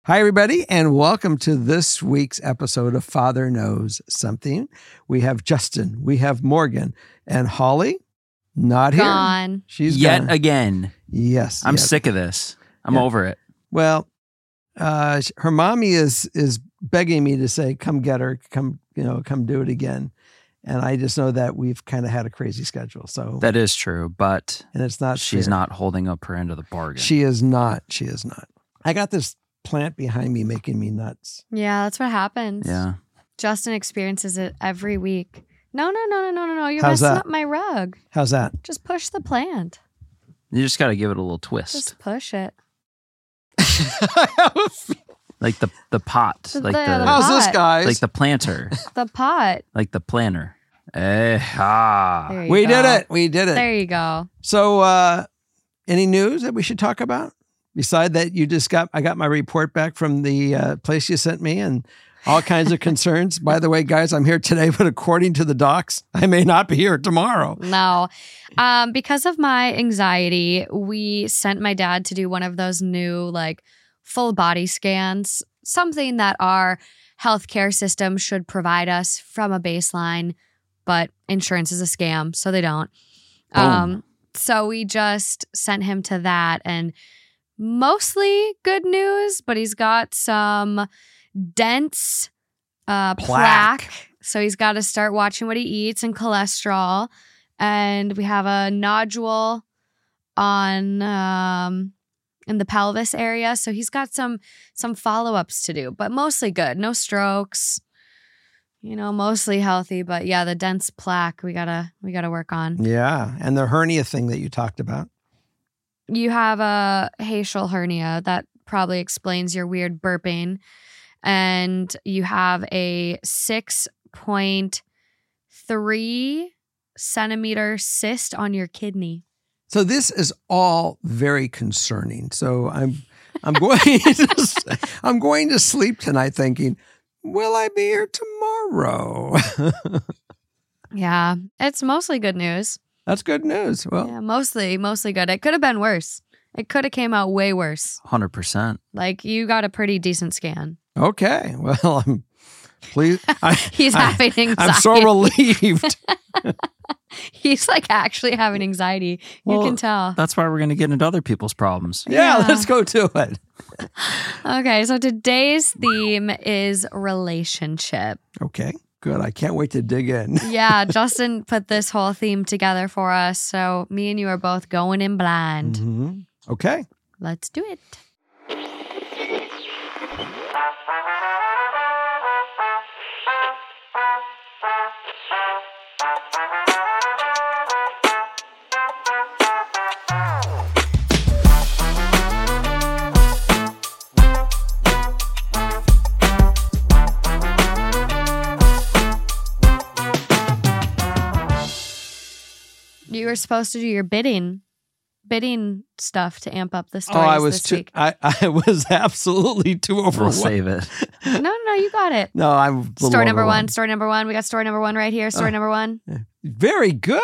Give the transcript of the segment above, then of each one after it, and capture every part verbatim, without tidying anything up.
Hi, everybody, and welcome to this week's episode of Father Knows Something. We have Justin, we have Morgan, and Holly, not here. Gone. She's Yet gone. again. Yes. I'm yet. sick of this. I'm Yeah. over it. Well, uh, her mommy is is begging me to say, come get her, come, you know, come do it again. And I just know that we've kind of had a crazy schedule. So That is true, but and it's not she's fair. not holding up her end of the bargain. She is not. She is not. I got this plant behind me making me nuts. Yeah, that's what happens. yeah. Justin experiences it every week. No, no, no, no, no, no, no. You're How's messing that? up my rug. How's that? Just push the plant. You just got to give it a little twist. Just push it. like the the pot. The- like the- the, the How's this, pot. guys? like the planter. The pot. like the planner. Eh, ah. There you we go. did it. We did it. There you go. So, uh, any news that we should talk about? Beside that, you just got, I got my report back from the uh, place you sent me and all kinds of concerns. By the way, guys, I'm here today, but according to the docs, I may not be here tomorrow. No. Um, because of my anxiety, we sent my dad to do one of those new, like, full body scans, something that our healthcare system should provide us from a baseline, but insurance is a scam, so they don't. Boom. Um, so we just sent him to that, and mostly good news, but he's got some dense uh, Plaque. plaque. So he's got to start watching what he eats and cholesterol. And we have a nodule on um, in the pelvis area. So he's got some some follow-ups to do, but mostly good. No strokes. You know, mostly healthy. But yeah, the dense plaque we gotta we gotta work on. Yeah. And the hernia thing that you talked about. You have a hiatal hernia. That probably explains your weird burping. And you have a six point three centimeter cyst on your kidney. So this is all very concerning. So I'm, I'm going to, I'm going to sleep tonight thinking, will I be here tomorrow? Yeah, it's mostly good news. That's good news. Well, Yeah, mostly, mostly good. It could have been worse. It could have came out way worse. one hundred percent. Like, you got a pretty decent scan. okay. Well, I'm pleased. I, He's I- having anxiety. I'm so relieved. He's like actually having anxiety. Well, you can tell. That's why we're going to get into other people's problems. Yeah, Yeah. let's go to it. Okay, so today's theme is relationship. Okay, good. I can't wait to dig in. Yeah, Justin put this whole theme together for us. So me and you are both going in blind. Mhm. Okay. Let's do it. You were supposed to do your bidding, bidding stuff to amp up the Oh, stories I was this too. week. I, I was absolutely too We'll overwhelmed. save it. No, no, no, you got it. No, I'm a little Story number one, overwhelmed. story number one. We got story number one right here. Story Oh. number one. Very good.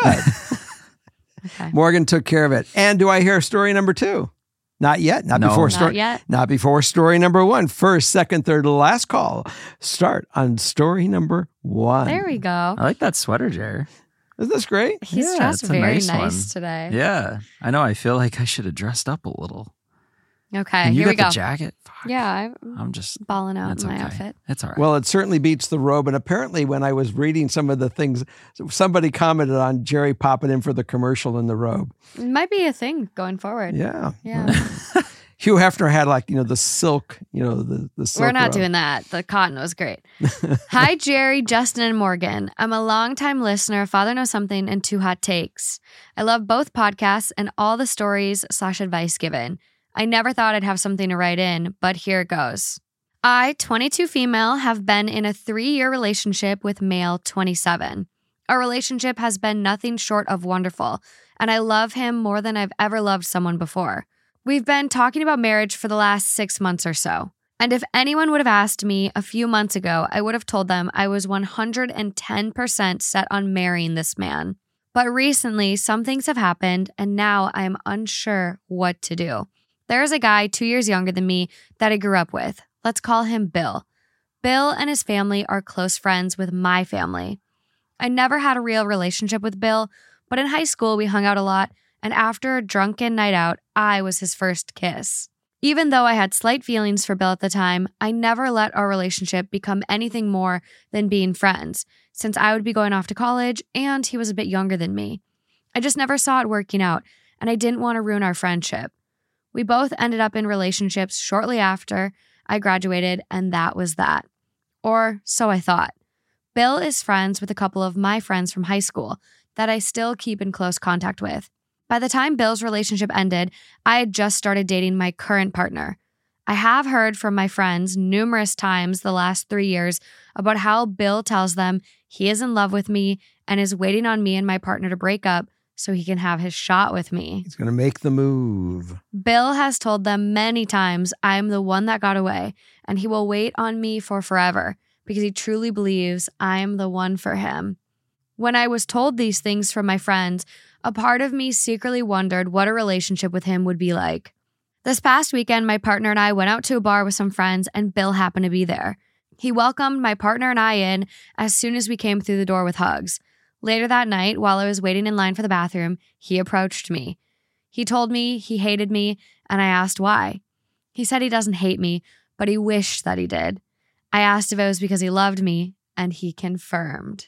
Okay. Morgan took care of it. And do I hear story number two? Not yet. Not No. before Not story. Not yet. Not before story number one. First, second, third, last call. Start on story number one. There we go. I like that sweater, Jer. Isn't this great? He's Yeah, dressed it's a very nice nice, one. today. Yeah. I know. I feel like I should have dressed up a little. Okay, And you here we got go. the jacket? Fuck. Yeah, I'm I'm just, balling out that's in my okay. outfit. It's all right. Well, it certainly beats the robe. And apparently, when I was reading some of the things, somebody commented on Jerry popping in for the commercial in the robe. It might be a thing going forward. Yeah. Yeah. Hugh Hefner had like, you know, the silk, you know, the, the silk We're not robe. doing that. The cotton was great. Hi, Jerry, Justin, and Morgan. I'm a longtime listener of Father Knows Something and Two Hot Takes. I love both podcasts and all the stories slash advice given. I never thought I'd have something to write in, but here it goes. I, twenty-two female, have been in a three-year relationship with male twenty-seven. Our relationship has been nothing short of wonderful, and I love him more than I've ever loved someone before. We've been talking about marriage for the last six months or so. And if anyone would have asked me a few months ago, I would have told them I was one hundred ten percent set on marrying this man. But recently, some things have happened, and now I am unsure what to do. There is a guy two years younger than me that I grew up with. Let's call him Bill. Bill and his family are close friends with my family. I never had a real relationship with Bill, but in high school we hung out a lot, and after a drunken night out, I was his first kiss. Even though I had slight feelings for Bill at the time, I never let our relationship become anything more than being friends, since I would be going off to college and he was a bit younger than me. I just never saw it working out, and I didn't want to ruin our friendship. We both ended up in relationships shortly after I graduated, and that was that. Or so I thought. Bill is friends with a couple of my friends from high school that I still keep in close contact with. By the time Bill's relationship ended, I had just started dating my current partner. I have heard from my friends numerous times the last three years about how Bill tells them he is in love with me and is waiting on me and my partner to break up so he can have his shot with me. He's going to make the move. Bill has told them many times I am the one that got away, and he will wait on me for forever because he truly believes I am the one for him. When I was told these things from my friends, a part of me secretly wondered what a relationship with him would be like. This past weekend, my partner and I went out to a bar with some friends, and Bill happened to be there. He welcomed my partner and I in as soon as we came through the door with hugs. Later that night, while I was waiting in line for the bathroom, he approached me. He told me he hated me, and I asked why. He said he doesn't hate me, but he wished that he did. I asked if it was because he loved me, and he confirmed.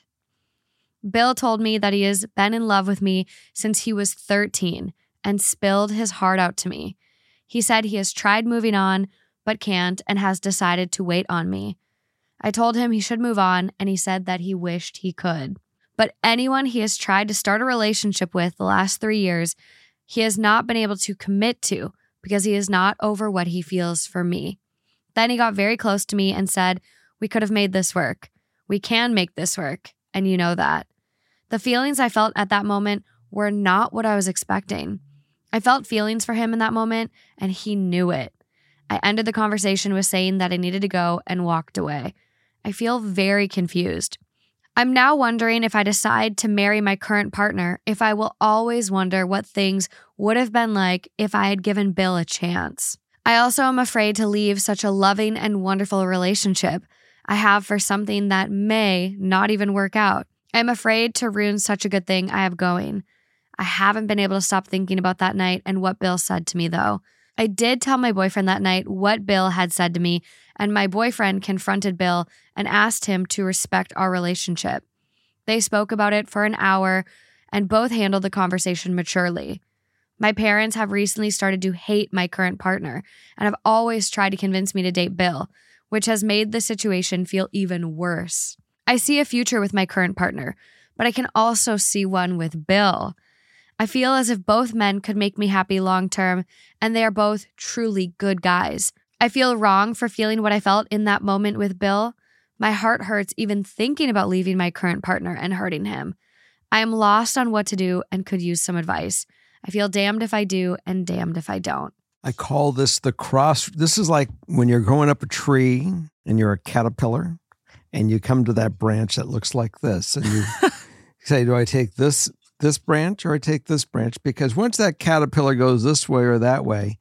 Bill told me that he has been in love with me since he was thirteen and spilled his heart out to me. He said he has tried moving on, but can't, and has decided to wait on me. I told him he should move on, and he said that he wished he could. But anyone he has tried to start a relationship with the last three years, he has not been able to commit to because he is not over what he feels for me. Then he got very close to me and said, "We could have made this work. We can make this work, and you know that." The feelings I felt at that moment were not what I was expecting. I felt feelings for him in that moment, and he knew it. I ended the conversation with saying that I needed to go and walked away. I feel very confused. I'm now wondering if I decide to marry my current partner, if I will always wonder what things would have been like if I had given Bill a chance. I also am afraid to leave such a loving and wonderful relationship I have for something that may not even work out. I'm afraid to ruin such a good thing I have going. I haven't been able to stop thinking about that night and what Bill said to me, though. I did tell my boyfriend that night what Bill had said to me, and my boyfriend confronted Bill and asked him to respect our relationship. They spoke about it for an hour and both handled the conversation maturely. My parents have recently started to hate my current partner and have always tried to convince me to date Bill, which has made the situation feel even worse. I see a future with my current partner, but I can also see one with Bill. I feel as if both men could make me happy long term, and they are both truly good guys. I feel wrong for feeling what I felt in that moment with Bill. My heart hurts even thinking about leaving my current partner and hurting him. I am lost on what to do and could use some advice. I feel damned if I do and damned if I don't. I call this the cross. This is like when you're going up a tree and you're a caterpillar and you come to that branch that looks like this and you say, do I take this this branch or I take this branch? Because once that caterpillar goes this way or that way,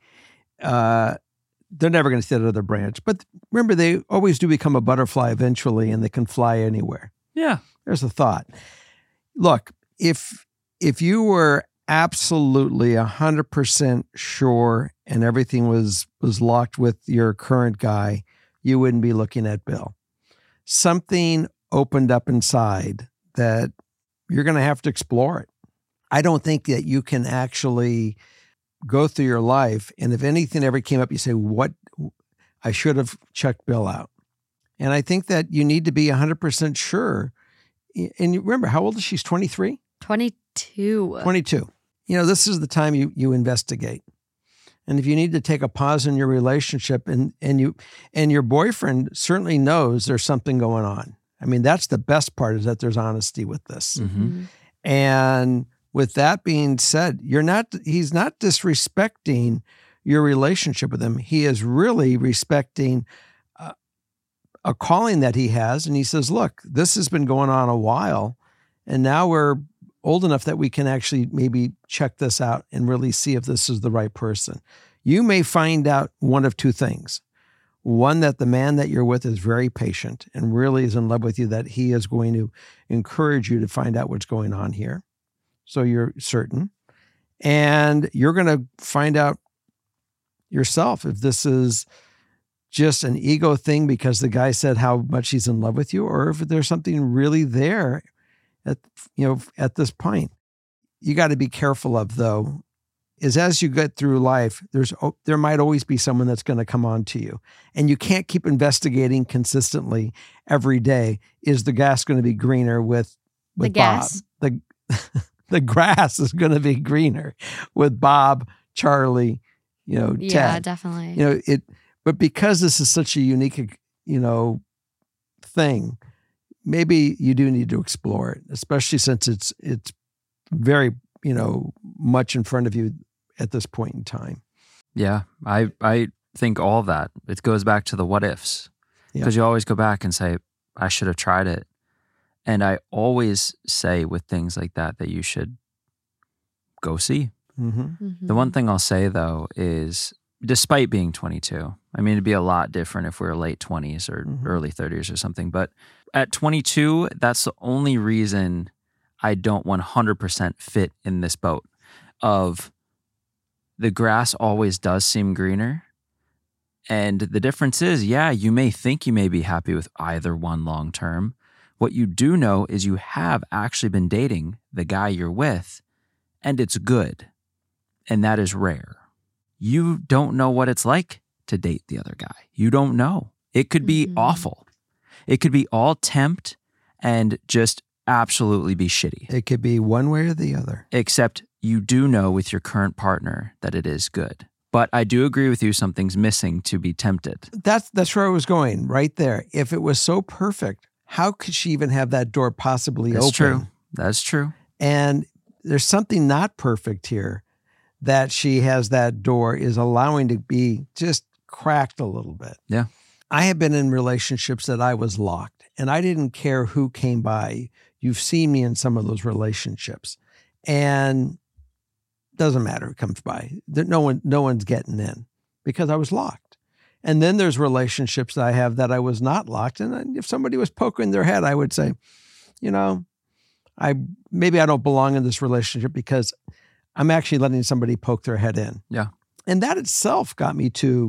uh, they're never going to see that other branch. But remember, they always do become a butterfly eventually, and they can fly anywhere. Yeah. There's a thought. Look, if if you were absolutely one hundred percent sure and everything was was locked with your current guy, you wouldn't be looking at Bill. Something opened up inside that you're going to have to explore it. I don't think that you can actually go through your life, and if anything ever came up, you say, what, I should have checked Bill out. And I think that you need to be one hundred percent sure. And you remember, how old is she? She's twenty-three? twenty-two. twenty-two. You know, this is the time you you investigate. And if you need to take a pause in your relationship, and and you and your boyfriend certainly knows there's something going on. I mean, that's the best part, is that there's honesty with this. Mm-hmm. And with that being said, you're not he's not disrespecting your relationship with him. He is really respecting uh, a calling that he has. And he says, look, this has been going on a while, and now we're old enough that we can actually maybe check this out and really see if this is the right person. You may find out one of two things. One, that the man that you're with is very patient and really is in love with you, that he is going to encourage you to find out what's going on here. So you're certain. And you're going to find out yourself if this is just an ego thing because the guy said how much he's in love with you, or if there's something really there at, you know, at this point. You got to be careful of, though, is as you get through life, there's there might always be someone that's going to come on to you. And you can't keep investigating consistently every day. Is the grass going to be greener with, with The Bob? gas. The, the grass is going to be greener with Bob, Charlie, you know, Yeah, Ted. definitely. You know, it, but because this is such a unique, you know, thing, maybe you do need to explore it, especially since it's, it's very, you know, much in front of you at this point in time. Yeah, I I think all of that. It goes back to the what ifs. Yeah. Because you always go back and say, I should have tried it. And I always say with things like that, that you should go see. Mm-hmm. The one thing I'll say, though, is despite being twenty-two, I mean, it'd be a lot different if we were late twenties or Mhm. early thirties or something. But at twenty-two, that's the only reason I don't one hundred percent fit in this boat of the grass always does seem greener. And the difference is, yeah, you may think you may be happy with either one long term. What you do know is you have actually been dating the guy you're with, and it's good. And that is rare. You don't know what it's like to date the other guy. You don't know. It could be Mhm. awful. It could be all tempt and just absolutely be shitty. It could be one way or the other. Except you do know with your current partner that it is good. But I do agree with you, something's missing to be tempted. That's that's where I was going, right there. If it was so perfect, how could she even have that door possibly That's open? true. That's true. And there's something not perfect here that she has that door is allowing to be just cracked a little bit. Yeah. I have been in relationships that I was locked and I didn't care who came by. You've seen me in some of those relationships and doesn't matter who comes by. There- No one, no one's getting in because I was locked. And then there's relationships that I have that I was not locked. And if somebody was poking their head, I would say, you know, I maybe I don't belong in this relationship because I'm actually letting somebody poke their head in. Yeah. And that itself got me to,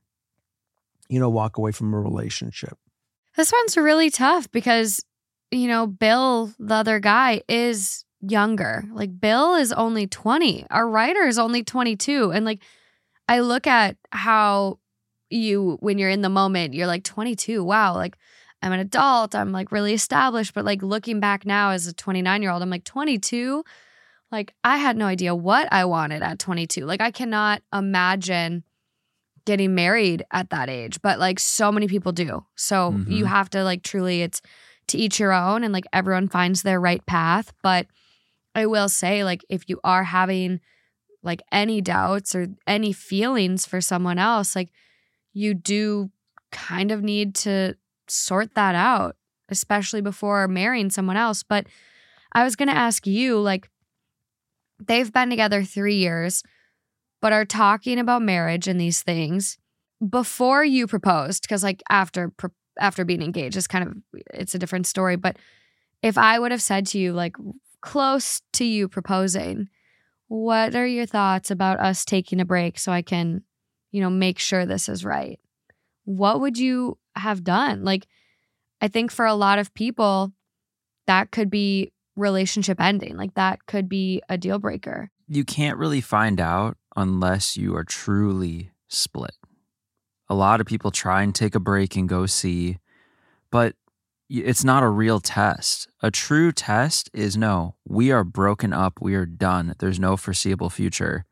you know, walk away from a relationship. This one's really tough because, you know, Bill, the other guy, is younger. Like, Bill is only twenty. Our writer is only twenty-two. And, like, I look at how you, when you're in the moment, you're like, twenty-two, wow, like, I'm an adult. I'm, like, really established. But, like, looking back now as a twenty-nine-year-old, I'm like, twenty-two? Like, I had no idea what I wanted at twenty-two. Like, I cannot imagine getting married at that age, but like so many people do. So Mhm. you have to like truly, it's to each your own, and like everyone finds their right path. But I will say, like, if you are having like any doubts or any feelings for someone else, like you do kind of need to sort that out, especially before marrying someone else. But I was going to ask you, like, they've been together three years, but are talking about marriage and these things before you proposed, because like after pro- after being engaged is kind of, it's a different story. But if I would have said to you, like close to you proposing, what are your thoughts about us taking a break so I can, you know, make sure this is right? What would you have done? Like, I think for a lot of people, that could be relationship ending. Like that could be a deal breaker. You can't really find out unless you are truly split. A lot of people try and take a break and go see, but it's not a real test. A true test is no, we are broken up, we are done, there's no foreseeable future.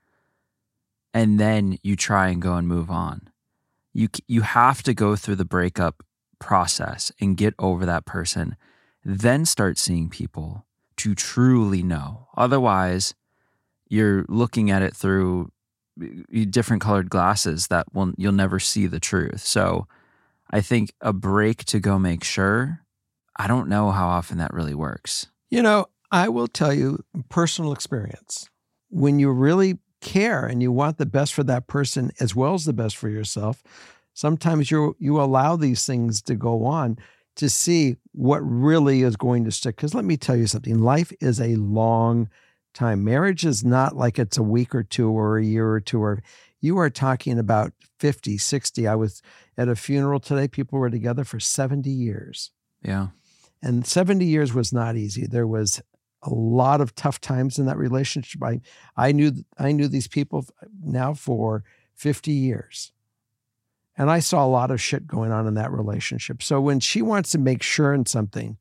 And then you try and go and move on. You you have to go through the breakup process and get over that person, then start seeing people to truly know. Otherwise, you're looking at it through different colored glasses that will you'll never see the truth. So I think a break to go make sure, I don't know how often that really works. You know, I will tell you personal experience. When you really care and you want the best for that person as well as the best for yourself, Sometimes you you allow these things to go on to see what really is going to stick. Because let me tell you something, life is a long time. Marriage is not like it's a week or two or a year or two, or you are talking about fifty, sixty. I was at a funeral today. People were together for seventy years. Yeah. And seventy years was not easy. There was a lot of tough times in that relationship. I, I knew I knew these people now for fifty years. And I saw a lot of shit going on in that relationship. So when she wants to make sure in something,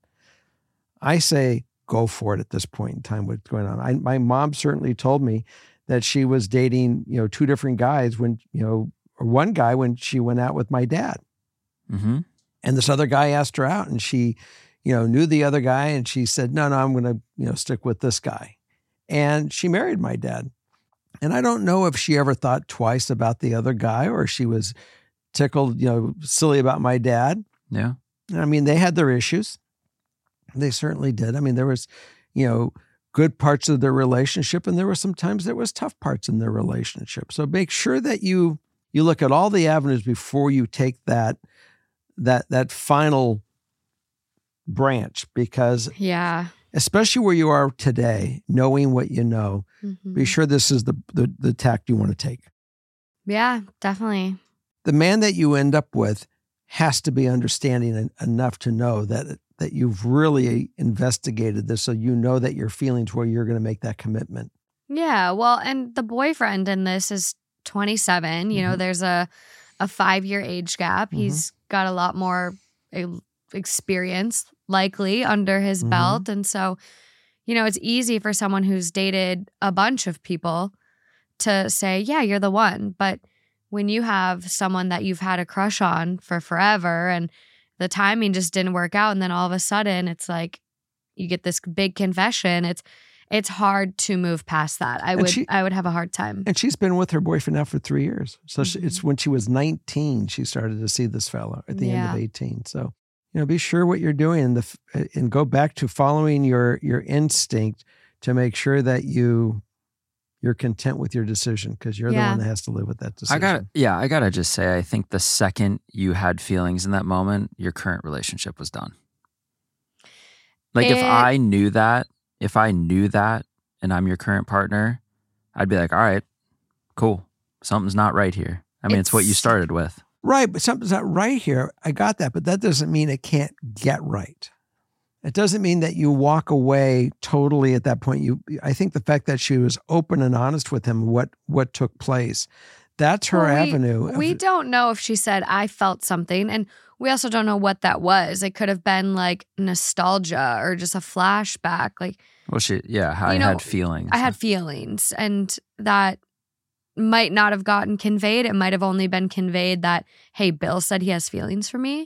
I say, go for it at this point in time, what's going on. I, my mom certainly told me that she was dating, you know, two different guys when, you know, or one guy when she went out with my dad. Mm-hmm. And this other guy asked her out, and she, you know, knew the other guy, and she said, no, no, I'm going to, you know, stick with this guy. And she married my dad. And I don't know if she ever thought twice about the other guy, or she was tickled, you know, silly about my dad. Yeah. I mean, they had their issues. They certainly did. I mean, there was, you know, good parts of their relationship, and there were some times there was tough parts in their relationship. So make sure that you you look at all the avenues before you take that that that final branch, because Yeah. especially where you are today, knowing what you know, Mhm. be sure this is the, the the tact you want to take. Yeah, definitely. The man that you end up with has to be understanding en- enough to know that that you've really investigated this, so you know that your feelings where you're going to make that commitment. Yeah. Well, and the boyfriend in this is twenty-seven. You know, Mhm. there's a a five year age gap. Mhm. He's got a lot more eh, experience likely under his Mhm. belt. And so, you know, it's easy for someone who's dated a bunch of people to say, yeah, you're the one. But when you have someone that you've had a crush on for forever and the timing just didn't work out, and then all of a sudden it's like you get this big confession, it's it's hard to move past that. I And would she- I would have a hard time. And she's been with her boyfriend now for three years. So she, Mhm. it's when she was nineteen, she started to see this fellow at the end Yeah. of eighteen. So, you know, be sure what you're doing, and, the, f- and go back to following your your instinct to make sure that you you're content with your decision, because you're Yeah. the one that has to live with that decision. I got yeah, I gotta just say, I think the second you had feelings in that moment, your current relationship was done. Like if It- I knew that, if I knew that, and I'm your current partner, I'd be like, all right, cool, something's not right here. I mean, it's, what you It's- started with. Right, but something's not right here. I got that, but that doesn't mean it can't get right. It doesn't mean that you walk away totally at that point. You, I think the fact that she was open and honest with him, what what took place, that's her Well, we- avenue. of- We don't know if she said, I felt something. And we also don't know what that was. It could have been like nostalgia or just a flashback. Like, Well, she, yeah, I You know, had feelings. I had feelings, and that might not have gotten conveyed. It might have only been conveyed that, hey, Bill said he has feelings for me.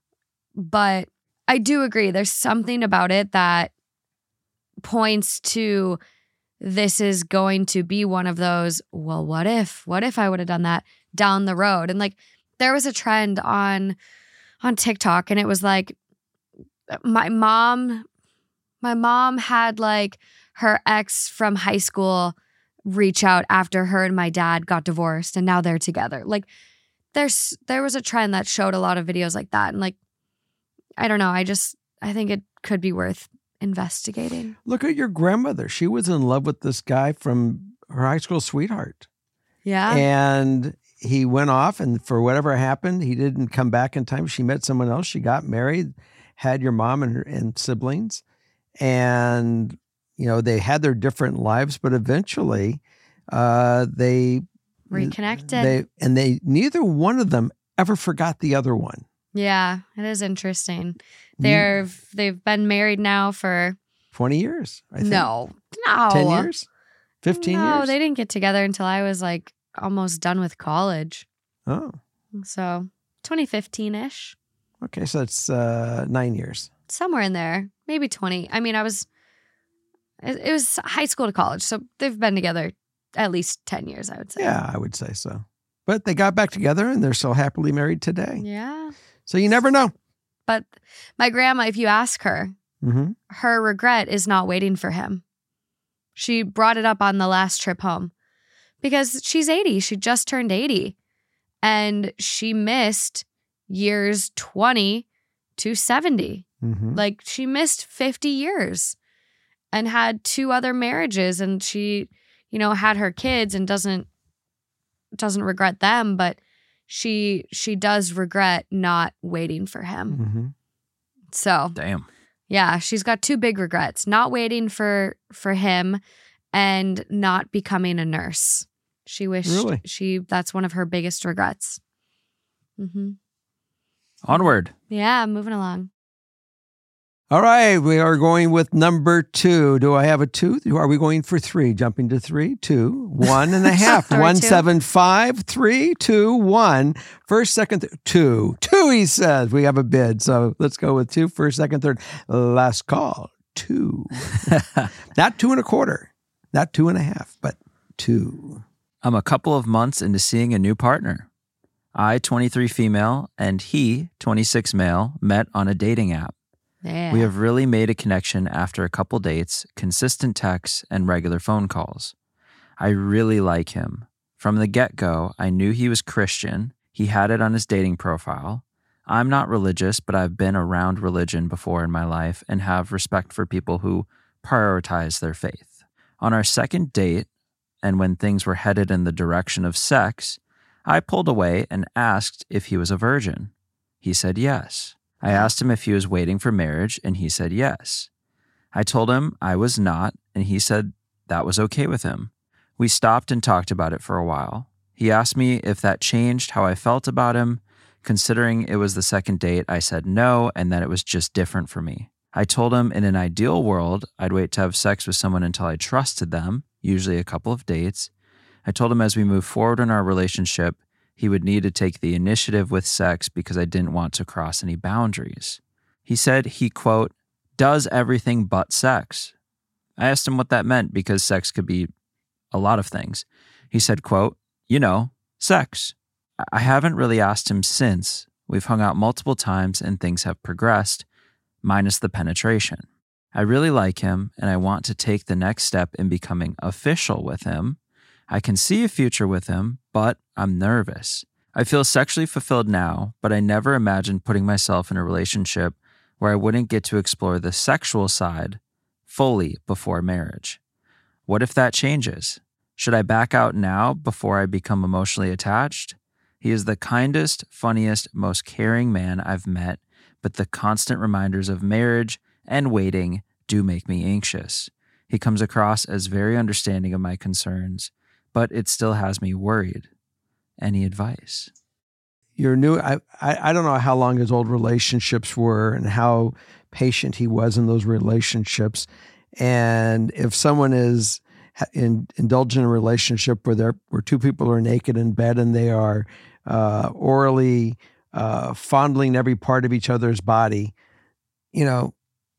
But I do agree. There's something about it that points to this is going to be one of those, well, what if? What if I would have done that down the road? And like, there was a trend on on TikTok, and it was like, my mom, my mom had like her ex from high school reach out after her and my dad got divorced, and now they're together. Like, there's there was a trend that showed a lot of videos like that, and like, I don't know. I just I think it could be worth investigating. Look at your grandmother. She was in love with this guy from her high school sweetheart. Yeah. And he went off, and for whatever happened, he didn't come back in time. She met someone else. She got married, had your mom and, her, and siblings. And, you know, they had their different lives, but eventually uh, they Reconnected. They And they neither one of them ever forgot the other one. Yeah, it is interesting. They're they've been married now for twenty years, I think. no, no, ten years? fifteen no, years? they didn't get together until I was like almost done with college. Oh, So twenty fifteen ish, okay. So it's uh, nine years. somewhere in there, maybe twenty. I mean, I was it, it was high school to college, so they've been together at least ten years, I would say. Yeah, I would say so. But they got back together, and they're so happily married today. Yeah. So you never know. But my grandma, if you ask her, Mm-hmm. her regret is not waiting for him. She brought it up on the last trip home because she's eighty. She just turned eighty. And she missed years twenty to seventy. Mm-hmm. Like she missed fifty years and had two other marriages, and she, you know, had her kids and doesn't doesn't regret them, but she she does regret not waiting for him. Mm-hmm. So, Damn. yeah, she's got two big regrets: not waiting for for him and not becoming a nurse. She wished Really? she that's one of her biggest regrets. Mm-hmm. Onward. Yeah, moving along. All right, we are going with number two. Do I have a two? Are we going for three? Jumping to three, two, one and a half. Or one, two. seven, five, three, two, one. First, second, th- two. Two, he says. We have a bid. So let's go with two. First, second, third. Last call. Two. Not two and a quarter. Not two and a half, but two. I'm a couple of months into seeing a new partner. I, twenty-three female, and he, twenty-six male, met on a dating app. Yeah. We have really made a connection after a couple dates, consistent texts, and regular phone calls. I really like him. From the get-go, I knew he was Christian. He had it on his dating profile. I'm not religious, but I've been around religion before in my life and have respect for people who prioritize their faith. On our second date, and when things were headed in the direction of sex, I pulled away and asked if he was a virgin. He said yes. I asked him if he was waiting for marriage, and he said yes. I told him I was not, and he said that was okay with him. We stopped and talked about it for a while. He asked me if that changed how I felt about him. Considering it was the second date, I said no, and that it was just different for me. I told him in an ideal world, I'd wait to have sex with someone until I trusted them, usually a couple of dates. I told him as we move forward in our relationship, he would need to take the initiative with sex because I didn't want to cross any boundaries. He said he, quote, does everything but sex. I asked him what that meant because sex could be a lot of things. He said, quote, you know, sex. I haven't really asked him since. We've hung out multiple times and things have progressed, minus the penetration. I really like him and I want to take the next step in becoming official with him. I can see a future with him, but I'm nervous. I feel sexually fulfilled now, but I never imagined putting myself in a relationship where I wouldn't get to explore the sexual side fully before marriage. What if that changes? Should I back out now before I become emotionally attached? He is the kindest, funniest, most caring man I've met, but the constant reminders of marriage and waiting do make me anxious. He comes across as very understanding of my concerns, but it still has me worried. Any advice? Your new, I, I, I don't know how long his old relationships were and how patient he was in those relationships. And if someone is in, indulging in a relationship where there where two people are naked in bed and they are uh, orally uh, fondling every part of each other's body, you know,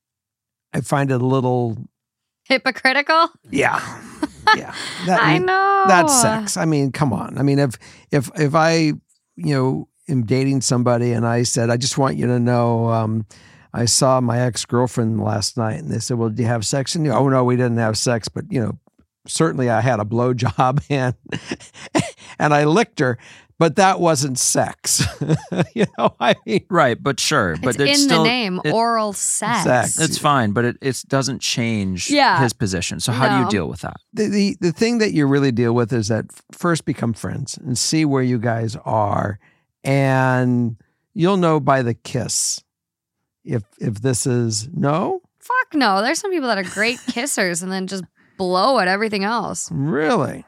I find it a little Hypocritical? Yeah. Yeah. That, I know. That's sex. I mean, come on. I mean, if if if I, you know, am dating somebody and I said, I just want you to know, um, I saw my ex-girlfriend last night, and they said, well, do you have sex? And you, oh no, we didn't have sex, but you know, certainly I had a blowjob and and I licked her. But that wasn't sex. You know, I mean, right, but sure. But it's, it's in still, the name, it, oral sex. sex. It's fine, but it, it doesn't change Yeah. his position. So how do No. you deal with that? the, the the thing that you really deal with is that first become friends and see where you guys are, and you'll know by the kiss if if this is no, Fuck no. There's some people that are great kissers and then just blow at everything else. really.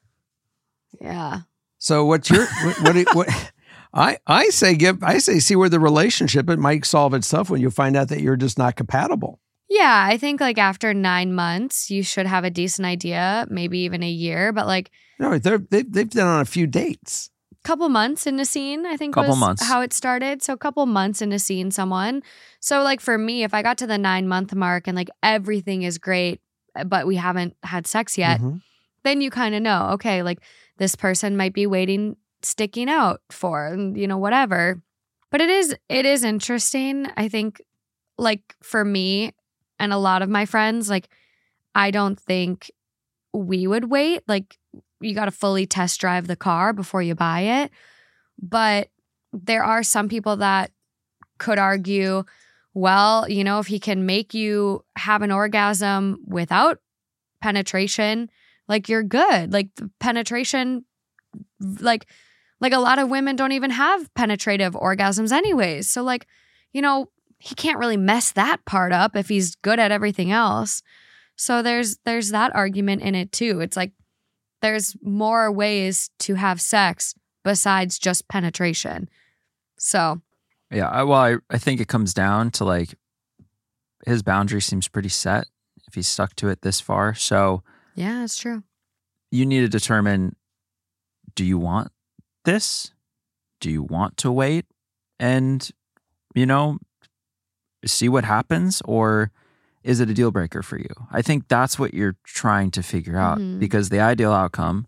Yeah. So what's your what, what, do you- what I I say give I say see where the relationship, it might solve itself when you find out that you're just not compatible. Yeah, I think like after nine months, you should have a decent idea, maybe even a year, but like No, they're they've they've been on a few dates. a couple months into seeing, I think Couple was months. how it started. So a couple months into seeing someone. So like for me, if I got to the nine month mark and like everything is great, but we haven't had sex yet, Mhm. then you kind of know, okay, like this person might be waiting, sticking out for, and you know, whatever. But it is, it is interesting. I think like for me and a lot of my friends, like I don't think we would wait. Like you got to fully test drive the car before you buy it. But there are some people that could argue, well, you know, if he can make you have an orgasm without penetration, like you're good. Like the penetration, like, like a lot of women don't even have penetrative orgasms anyways. So like, you know, he can't really mess that part up if he's good at everything else. So there's there's that argument in it too. It's like there's more ways to have sex besides just penetration. So yeah, I, well, I, I think it comes down to like his boundary seems pretty set if he's stuck to it this far. So yeah, that's true. You need to determine, do you want this? Do you want to wait and, you know, see what happens? Or is it a deal breaker for you? I think that's what you're trying to figure out, Mhm. because the ideal outcome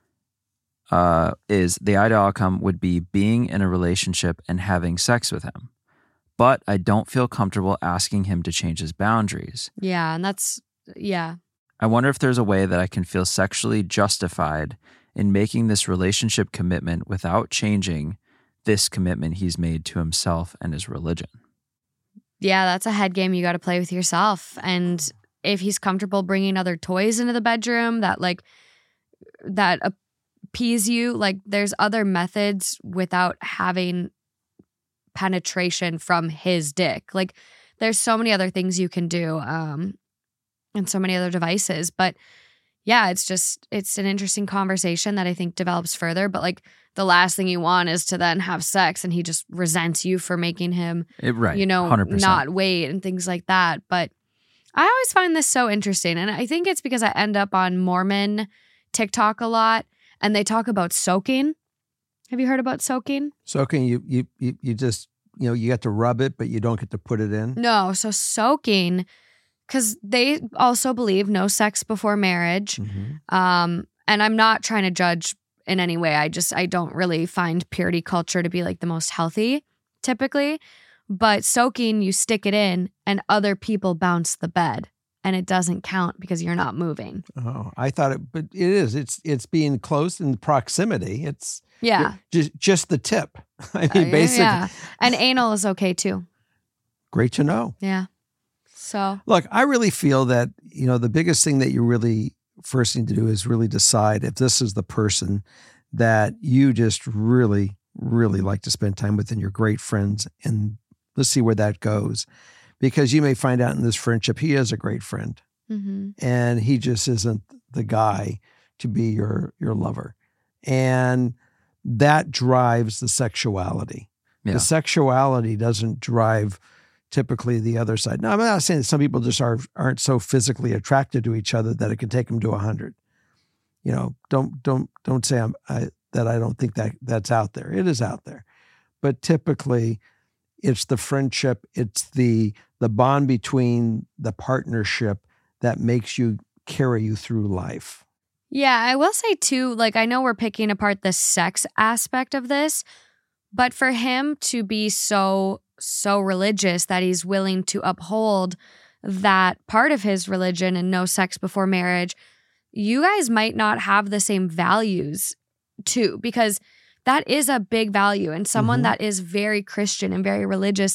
uh, is the ideal outcome would be being in a relationship and having sex with him. But I don't feel comfortable asking him to change his boundaries. Yeah, and that's, yeah. I wonder if there's a way that I can feel sexually justified in making this relationship commitment without changing this commitment he's made to himself and his religion. Yeah, that's a head game you got to play with yourself. And if he's comfortable bringing other toys into the bedroom that like, that appease you, like there's other methods without having penetration from his dick. Like there's so many other things you can do. Um, and so many other devices. But yeah, it's just, it's an interesting conversation that I think develops further. But like the last thing you want is to then have sex and he just resents you for making him, It, right, you know, one hundred percent. not wait and things like that. But I always find this so interesting. And I think it's because I end up on Mormon TikTok a lot and they talk about soaking. Have you heard about soaking? Soaking, you, you, you, you just, you know, you get to rub it, but you don't get to put it in. No. So soaking, because they also believe no sex before marriage. Mm-hmm. Um, and I'm not trying to judge in any way. I just, I don't really find purity culture to be like the most healthy typically. But soaking, you stick it in and other people bounce the bed and it doesn't count because you're not moving. Oh, I thought it, but it is. It's it's being close in proximity. It's Yeah. just just the tip. I Uh, mean, basically. Yeah. And anal is okay too. Great to know. Yeah. So, Look, I really feel that, you know, the biggest thing that you really first need to do is really decide if this is the person that you just really, really like to spend time with and you're great friends. And let's see where that goes. Because you may find out in this friendship, he is a great friend hmm and he just isn't the guy to be your, your lover. And that drives the sexuality. Yeah. The sexuality doesn't drive typically the other side. Now, I'm not saying that some people just are, aren't so physically attracted to each other that it can take them to a hundred. You know, don't don't don't say I'm, I, that I don't think that that's out there. It is out there, but typically, it's the friendship, it's the the bond between the partnership that makes you carry you through life. yeah, I will say too, like, I know we're picking apart the sex aspect of this, but for him to be so, so religious that he's willing to uphold that part of his religion and no sex before marriage, you guys might not have the same values too, because that is a big value. And someone Mhm. that is very Christian and very religious,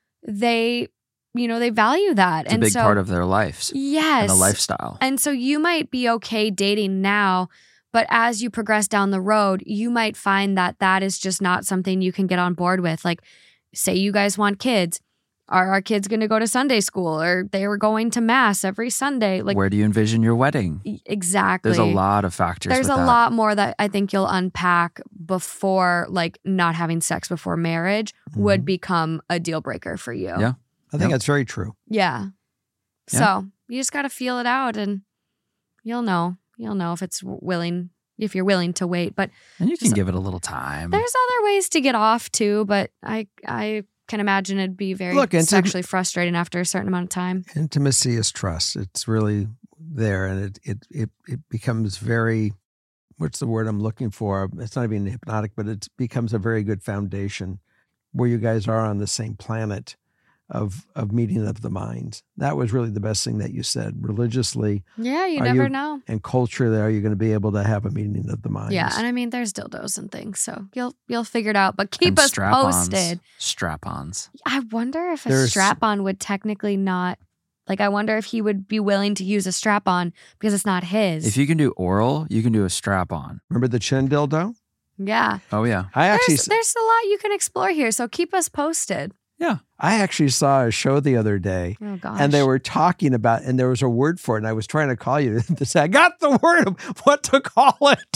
they, you know, they value that. It's and a big so, part of their lives yes. and a lifestyle. And so you might be okay dating now, but as you progress down the road, you might find that that is just not something you can get on board with. Like, say you guys want kids. Are our kids going to go to Sunday school or they were going to mass every Sunday? Like, Where do you envision your wedding? e- exactly. There's a lot of factors. There's with a that. lot more that I think you'll unpack before, like, not having sex before marriage would Mhm. become a deal breaker for you. Yeah. I think Yep. that's very true. Yeah. Yeah. So you just got to feel it out and you'll know. You'll know if it's willing, if you're willing to wait. But And you can So- give it a little time. there's other ways to get off too. But I, I can imagine it'd be very Look, intim- sexually frustrating after a certain amount of time. Intimacy is trust. It's really there, and it it it it becomes very. What's the word I'm looking for? It's not even hypnotic, but it becomes a very good foundation where you guys are on the same planet of of meeting of the minds. That was really the best thing that you said. Religiously, Yeah, you Are never you- know. and culturally, are you going to be able to have a meeting of the minds? Yeah, and I mean, there's dildos and things, so you'll you'll figure it out. But keep And us strap-ons. posted. Strap-ons. I wonder if a There's- strap-on would technically not, like, I wonder if he would be willing to use a strap-on because it's not his. If you can do oral, you can do a strap-on. Remember the chin dildo? yeah, Oh yeah. I actually, there's there's a lot you can explore here. So keep us posted. Yeah. I actually saw a show the other day. Oh gosh, And they were talking about, and there was a word for it. And I was trying to call you to say, I got the word of what to call it.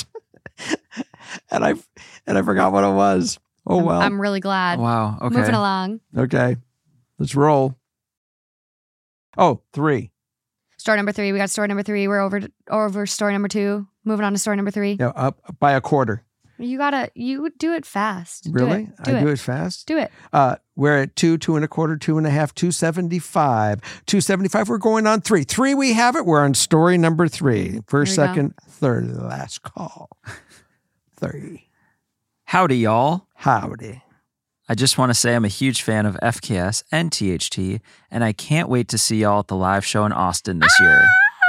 and I and I forgot what it was. Oh, I'm, well. I'm really glad. Wow. Okay. Moving along. Okay. Let's roll. Oh, three. Story number three. We got story number three. We're over over story number two. Moving on to story number three. Yeah, up by a quarter. You gotta you do it fast. Do Really? it. Do I it. do it fast? Do it. Uh, we're at two, two and a quarter, two and a half, two seventy-five. two seventy-five, we're going on three. Three, we have it. We're on story number three. First, Here we go. second, third, last call. Three. Howdy, y'all. Howdy. I just want to say I'm a huge fan of F K S and T H T, and I can't wait to see y'all at the live show in Austin this year.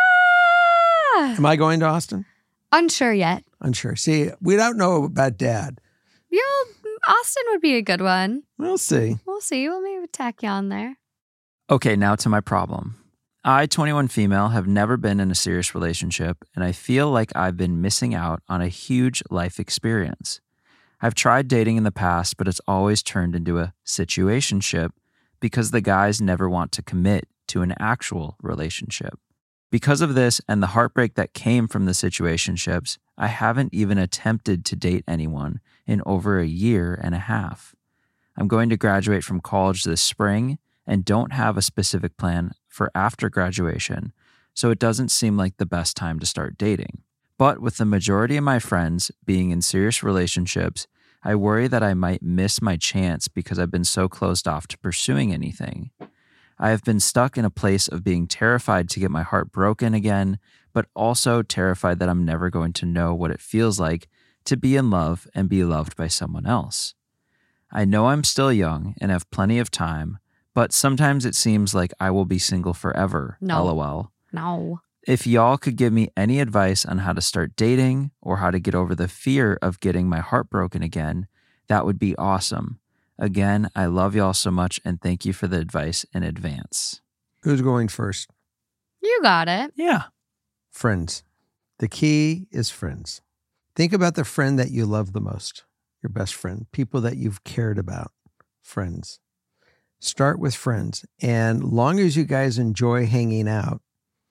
Ah! Am I going to Austin? Unsure yet. Unsure. See, we don't know about Dad. You'll Austin would be a good one. We'll see. We'll see. We'll maybe tack you on there. Okay, now to my problem. I, twenty-one female, have never been in a serious relationship, and I feel like I've been missing out on a huge life experience. I've tried dating in the past, but it's always turned into a situationship because the guys never want to commit to an actual relationship. Because of this and the heartbreak that came from the situationships, I haven't even attempted to date anyone in over a year and a half. I'm going to graduate from college this spring and don't have a specific plan for after graduation, so it doesn't seem like the best time to start dating. But with the majority of my friends being in serious relationships, I worry that I might miss my chance because I've been so closed off to pursuing anything. I have been stuck in a place of being terrified to get my heart broken again, but also terrified that I'm never going to know what it feels like to be in love and be loved by someone else. I know I'm still young and have plenty of time, but sometimes it seems like I will be single forever, No. lol. No. If y'all could give me any advice on how to start dating or how to get over the fear of getting my heart broken again, that would be awesome. Again, I love y'all so much and thank you for the advice in advance. Who's going first? You got it. Yeah. Friends. The key is friends. Think about the friend that you love the most, your best friend, people that you've cared about, friends. Start with friends. And long as you guys enjoy hanging out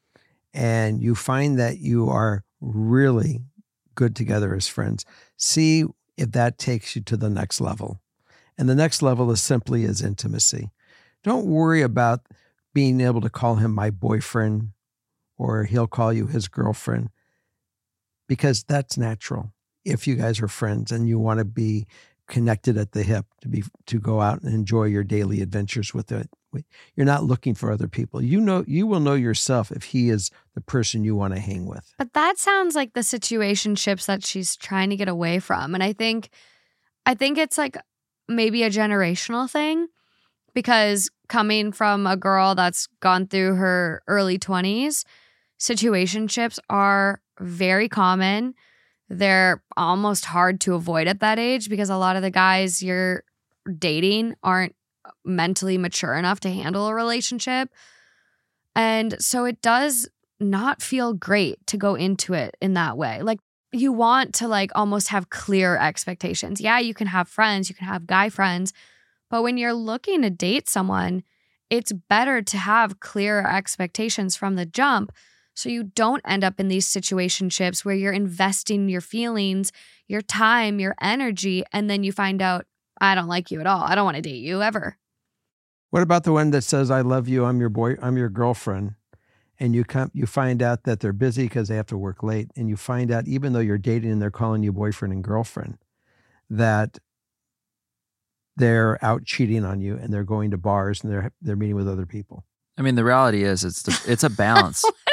and you find that you are really good together as friends, see if that takes you to the next level. And the next level is simply as intimacy. Don't worry about being able to call him my boyfriend or he'll call you his girlfriend, because that's natural. If you guys are friends and you want to be connected at the hip to be to go out and enjoy your daily adventures with it, you're not looking for other people. You know, you will know yourself if he is the person you want to hang with. But that sounds like the situationships that she's trying to get away from. And I think I think it's like maybe a generational thing, because coming from a girl that's gone through her early twenties, situationships are very common. They're almost hard to avoid at that age because a lot of the guys you're dating aren't mentally mature enough to handle a relationship. And so it does not feel great to go into it in that way. Like, you want to like almost have clear expectations. Yeah, you can have friends, you can have guy friends, but when you're looking to date someone, it's better to have clear expectations from the jump so you don't end up in these situationships where you're investing your feelings, your time, your energy, and then you find out, I don't like you at all. I don't want to date you ever. What about the one that says, I love you, I'm your boy, I'm your girlfriend? And you come, you find out that they're busy because they have to work late. And you find out, even though you're dating and they're calling you boyfriend and girlfriend, that they're out cheating on you and they're going to bars and they're they're meeting with other people. I mean, the reality is it's the, it's a balance. What does that have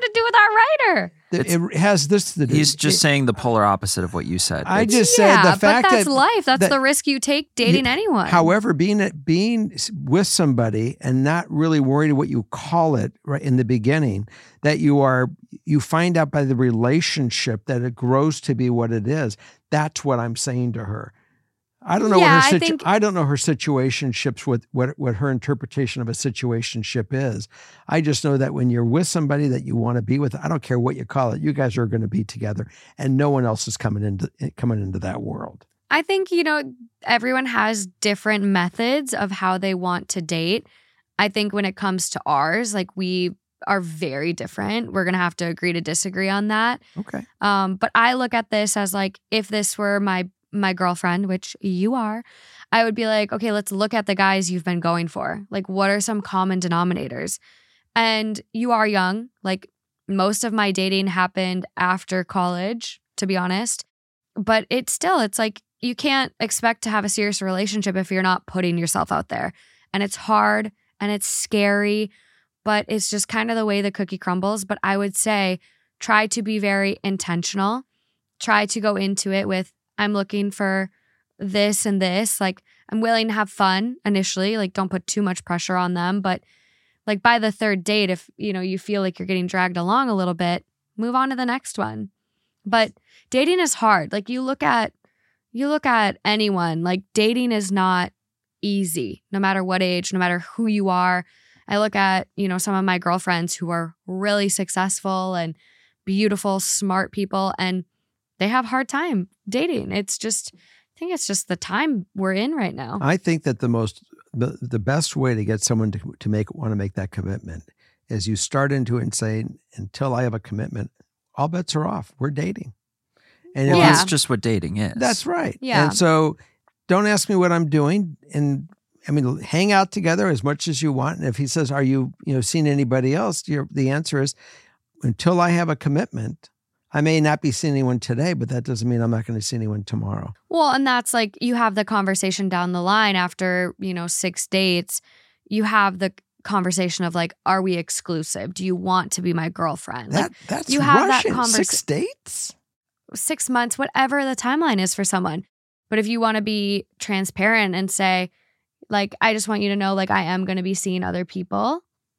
to do with our writer? It has this to do. He's just it, saying the polar opposite of what you said. I It's- just yeah, said the fact but that's that life. That's that- the risk you take dating Yeah, anyone. However, being at, being with somebody and not really worried what you call it right in the beginning, that you are you find out by the relationship that it grows to be what it is. That's what I'm saying to her. I don't know Yeah, what her I situ- think- I don't know her situationships with what what her interpretation of a situationship is. I just know that when you're with somebody that you want to be with, I don't care what you call it, you guys are going to be together, and no one else is coming into coming into that world. I think, you know, everyone has different methods of how they want to date. I think when it comes to ours, like we are very different. We're going to have to agree to disagree on that. Okay. Um, but I look at this as like, if this were my my girlfriend, which you are, I would be like, okay, let's look at the guys you've been going for. Like, what are some common denominators? And you are young. Like, most of my dating happened after college, to be honest. But it's still, it's like, you can't expect to have a serious relationship if you're not putting yourself out there. And it's hard and it's scary, but it's just kind of the way the cookie crumbles. But I would say try to be very intentional. Try to go into it with, I'm looking for this and this. Like, I'm willing to have fun initially. Like, don't put too much pressure on them. But like by the third date, if, you know, you feel like you're getting dragged along a little bit, move on to the next one. But dating is hard. Like, you look at, you look at anyone, like dating is not easy, no matter what age, no matter who you are. I look at, you know, some of my girlfriends who are really successful and beautiful, smart people, and they have a hard time dating. It's just, I think it's just the time we're in right now. I think that the most, the, the best way to get someone to, to make, want to make that commitment is you start into it and say, until I have a commitment, all bets are off. We're dating. And if Well, Yeah. that's just what dating is. that's right. Yeah. And so don't ask me what I'm doing. And I mean, hang out together as much as you want. And if he says, are you, you know, seeing anybody else? Your, the answer is, until I have a commitment, I may not be seeing anyone today, but that doesn't mean I'm not going to see anyone tomorrow. Well, and that's like, you have the conversation down the line after, you know, six dates. You have the conversation of like, are we exclusive? Do you want to be my girlfriend? Like, That That's you have that Russian. conversa- Six dates? six months, whatever the timeline is for someone. But if you want to be transparent and say, like, I just want you to know, like, I am going to be seeing other people,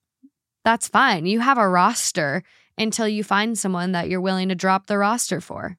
that's fine. You have a roster until you find someone that you're willing to drop the roster for.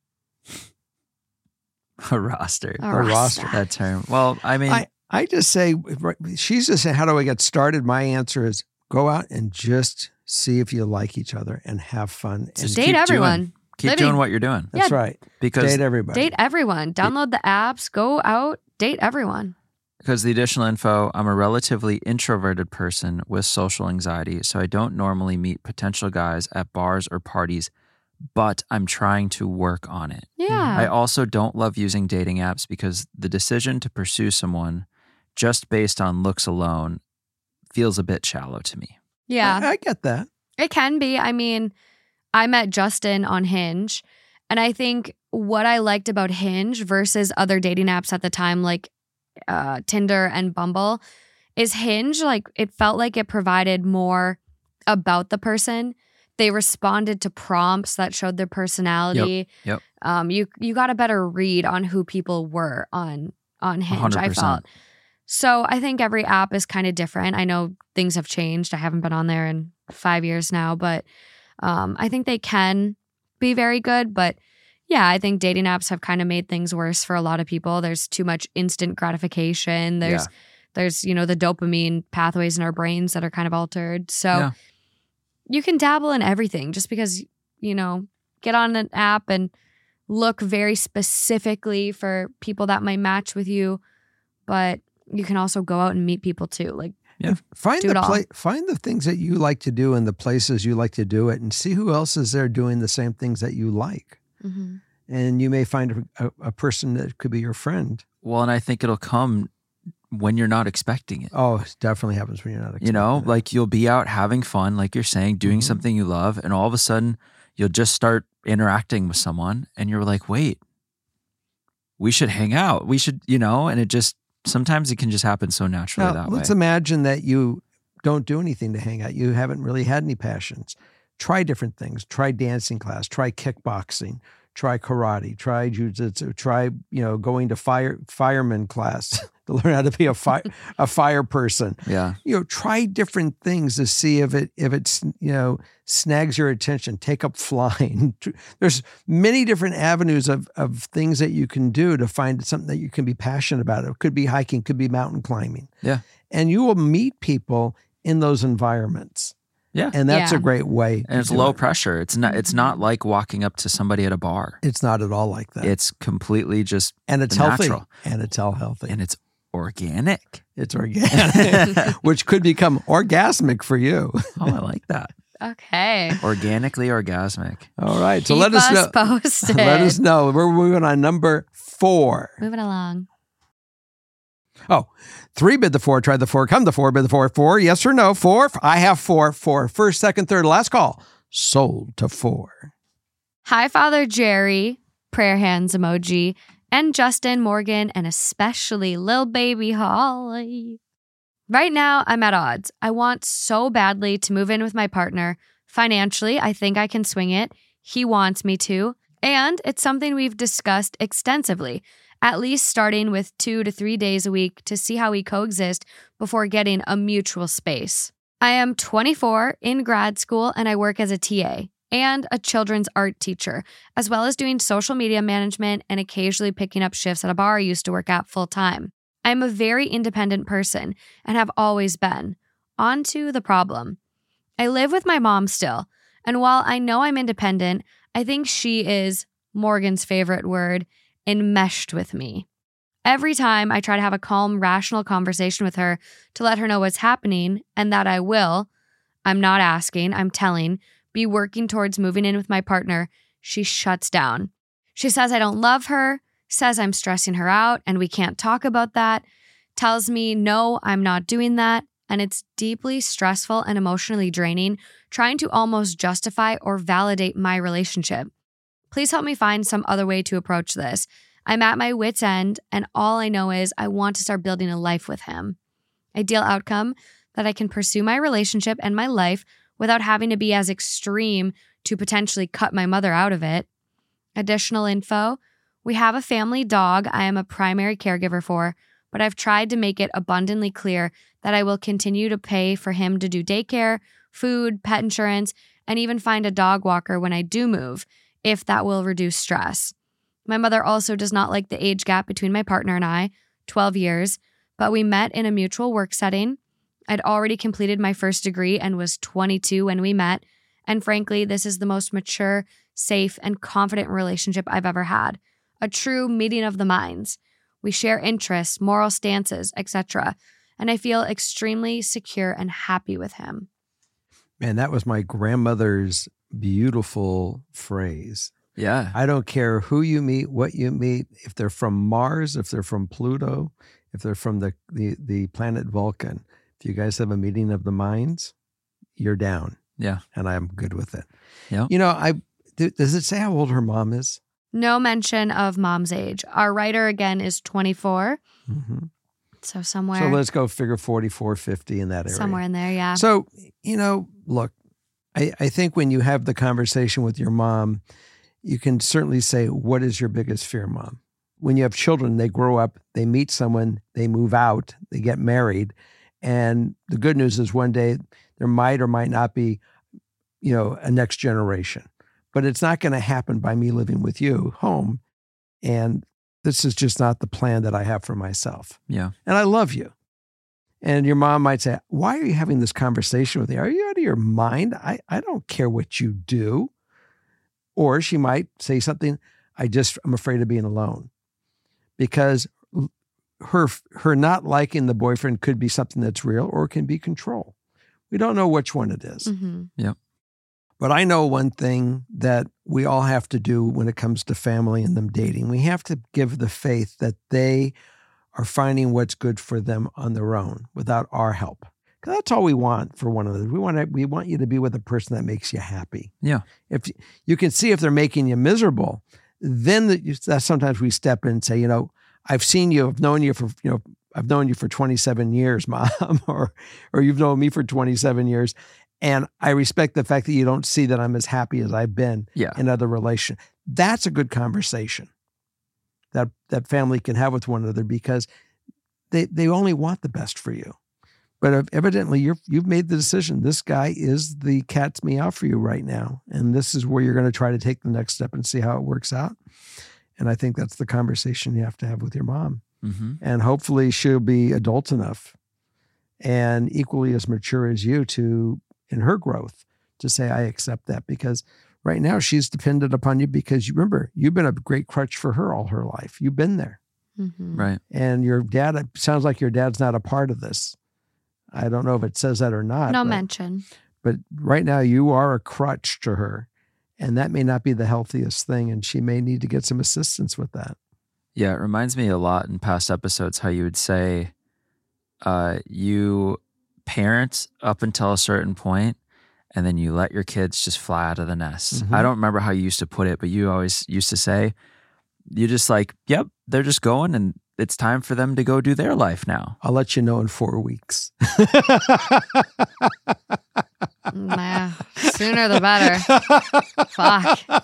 a roster. A A roster. roster. That term. Well, I mean, I, I just say, she's just saying, how do I get started? My answer is go out and just see if you like each other and have fun. And Just Date keep everyone. doing- keep Living. doing what you're doing that's yeah. right. because Date everybody. Date everyone. Download the apps. Go out. Date everyone. Because the additional info, I'm a relatively introverted person with social anxiety, so I don't normally meet potential guys at bars or parties, but I'm trying to work on it. Yeah. I also don't love using dating apps because the decision to pursue someone just based on looks alone feels a bit shallow to me. yeah. I, I get that. It can be. I mean, I met Justin on Hinge, and I think what I liked about Hinge versus other dating apps at the time, like uh, Tinder and Bumble, is Hinge, like, it felt like it provided more about the person. They responded to prompts that showed their personality. Yep. Um, you you got a better read on who people were on on Hinge, one hundred I percent. felt. So I think every app is kind of different. I know things have changed. I haven't been on there in five years now, but um, I think they can be very good. But yeah, I think dating apps have kind of made things worse for a lot of people. There's too much instant gratification. There's Yeah. there's, you know, the dopamine pathways in our brains that are kind of altered. So Yeah. you can dabble in everything just because, you know, get on an app and look very specifically for people that might match with you. But you can also go out and meet people too. Like, Find Do it the all. pla- find the things that you like to do and the places you like to do it, and see who else is there doing the same things that you like. mhm. And you may find a, a person that could be your friend. Well, and I think it'll come when you're not expecting it. Oh, it definitely happens when you're not expecting You know, it. like you'll be out having fun, like you're saying, doing Mhm. something you love, and all of a sudden you'll just start interacting with someone and you're like, wait, we should hang out. We should, you know, and it just, sometimes it can just happen so naturally Now, that let's way. imagine that you don't do anything to hang out. You haven't really had any passions. try different things. Try dancing class, try kickboxing, try karate, try jujitsu, try, you know, going to fire fireman class to learn how to be a fire a fire person. Yeah. You know, try different things to see if it if it's, you know, snags your attention. Take up flying. There's many different avenues of of things that you can do to find something that you can be passionate about. It could be hiking, could be mountain climbing. Yeah. And you will meet people in those environments. Yeah. And that's Yeah. a great way. And it's to do low it. pressure. It's not it's not like walking up to somebody at a bar. It's not at all like that. It's completely just and it's healthy. natural. And it's all healthy. and it's organic. It's organic, which could become orgasmic for you. Oh, I like that. Okay. Organically orgasmic. All right. So Keep let us, us know. posted. Let us know. We're moving on number four. Moving along. Oh, three bid the four, try the four, come the four, bid the four, four, yes or no, four. I have four, four. First, second, third, last call. Sold to four. Hi, Father Jerry, prayer hands emoji, and Justin, Morgan, and especially Lil Baby Holly. Right now, I'm at odds. I want so badly to move in with my partner. Financially, I think I can swing it. He wants me to. And it's something we've discussed extensively, at least starting with two to three days a week to see how we coexist before getting a mutual space. I am twenty-four, in grad school, and I work as a T A and a children's art teacher, as well as doing social media management and occasionally picking up shifts at a bar I used to work at full time. I'm a very independent person and have always been. On to the problem. I live with my mom still, and while I know I'm independent, I think she is, Morgan's favorite word, enmeshed with me. Every time I try to have a calm, rational conversation with her to let her know what's happening and that I will, I'm not asking, I'm telling, be working towards moving in with my partner, she shuts down. She says I don't love her, says I'm stressing her out and we can't talk about that, tells me no, I'm not doing that, and it's deeply stressful and emotionally draining trying to almost justify or validate my relationship. Please help me find some other way to approach this. I'm at my wit's end, and all I know is I want to start building a life with him. Ideal outcome, that I can pursue my relationship and my life without having to be as extreme to potentially cut my mother out of it. Additional info, we have a family dog I am a primary caregiver for, but I've tried to make it abundantly clear that I will continue to pay for him to do daycare, food, pet insurance, and even find a dog walker when I do move, if that will reduce stress. My mother also does not like the age gap between my partner and I, twelve years, but we met in a mutual work setting. I'd already completed my first degree and was twenty-two when we met, and frankly, this is the most mature, safe, and confident relationship I've ever had. A true meeting of the minds. We share interests, moral stances, et cetera, and I feel extremely secure and happy with him. Man, that was my grandmother's beautiful phrase. Yeah. I don't care who you meet, what you meet, if they're from Mars, if they're from Pluto, if they're from the, the, the planet Vulcan. If you guys have a meeting of the minds, you're down. Yeah. And I'm good with it. Yeah. You know, I does it say how old her mom is? No mention of mom's age. Our writer, again, is twenty-four. Mm-hmm. So somewhere. So let's go figure forty-four, fifty in that area. Somewhere in there, yeah. So, you know, look, I, I think when you have the conversation with your mom, you can certainly say, what is your biggest fear, Mom? When you have children, they grow up, they meet someone, they move out, they get married. And the good news is one day there might or might not be, you know, a next generation. But it's not going to happen by me living with you home. And this is just not the plan that I have for myself. Yeah. And I love you. And your mom might say, why are you having this conversation with me? Are you out of your mind? I, I don't care what you do. Or she might say something, I just, I'm afraid of being alone. Because her her not liking the boyfriend could be something that's real or it can be control. We don't know which one it is. Mm-hmm. Yep. But I know one thing that we all have to do when it comes to family and them dating. We have to give the faith that they are finding what's good for them on their own without our help. Because that's all we want for one another. We want to, we want you to be with a person that makes you happy. Yeah. If you can see if they're making you miserable, then the, that's sometimes we step in and say, you know, I've seen you, I've known you for, you know, I've known you for twenty-seven years, Mom, or or you've known me for twenty-seven years, And I respect the fact that you don't see that I'm as happy as I've been Yeah. in other relations. That's a good conversation that that family can have with one another because they they only want the best for you. But evidently you're you've made the decision. This guy is the cat's meow for you right now. And this is where you're going to try to take the next step and see how it works out. And I think that's the conversation you have to have with your mom. Mm-hmm. And hopefully she'll be adult enough and equally as mature as you to, in her growth, to say, I accept that. Because right now she's dependent upon you because you remember, you've been a great crutch for her all her life. You've been there. Mm-hmm. Right. And your dad, it sounds like your dad's not a part of this. I don't know if it says that or not. No but, mention. But right now you are a crutch to her. And that may not be the healthiest thing. And she may need to get some assistance with that. Yeah, it reminds me a lot in past episodes how you would say uh, you parent up until a certain point, and then you let your kids just fly out of the nest. Mm-hmm. I don't remember how you used to put it, but you always used to say, you just like, yep, they're just going and it's time for them to go do their life now. I'll let you know in four weeks. Nah, sooner the better. Fuck.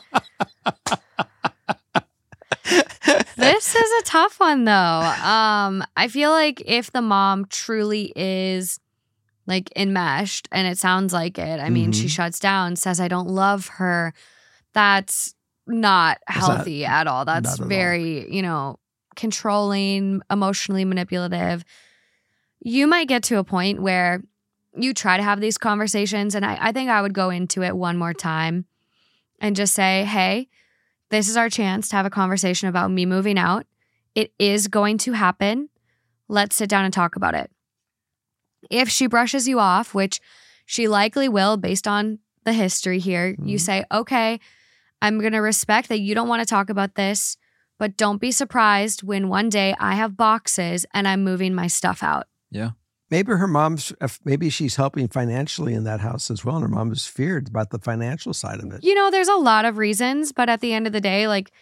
This is a tough one though. Um, I feel like if the mom truly is like enmeshed, and it sounds like it, I mean, Mhm. she shuts down, says, I don't love her. That's not That's not- healthy at all. That's not at all. very, you know, controlling, emotionally manipulative. You might get to a point where you try to have these conversations, and I, I think I would go into it one more time and just say, hey, this is our chance to have a conversation about me moving out. It is going to happen. Let's sit down and talk about it. If she brushes you off, which she likely will based on the history here, Mhm. you say, okay, I'm going to respect that you don't want to talk about this, but don't be surprised when one day I have boxes and I'm moving my stuff out. Maybe her mom's, maybe she's helping financially in that house as well. And her mom is feared about the financial side of it. You know, there's a lot of reasons, but at the end of the day, like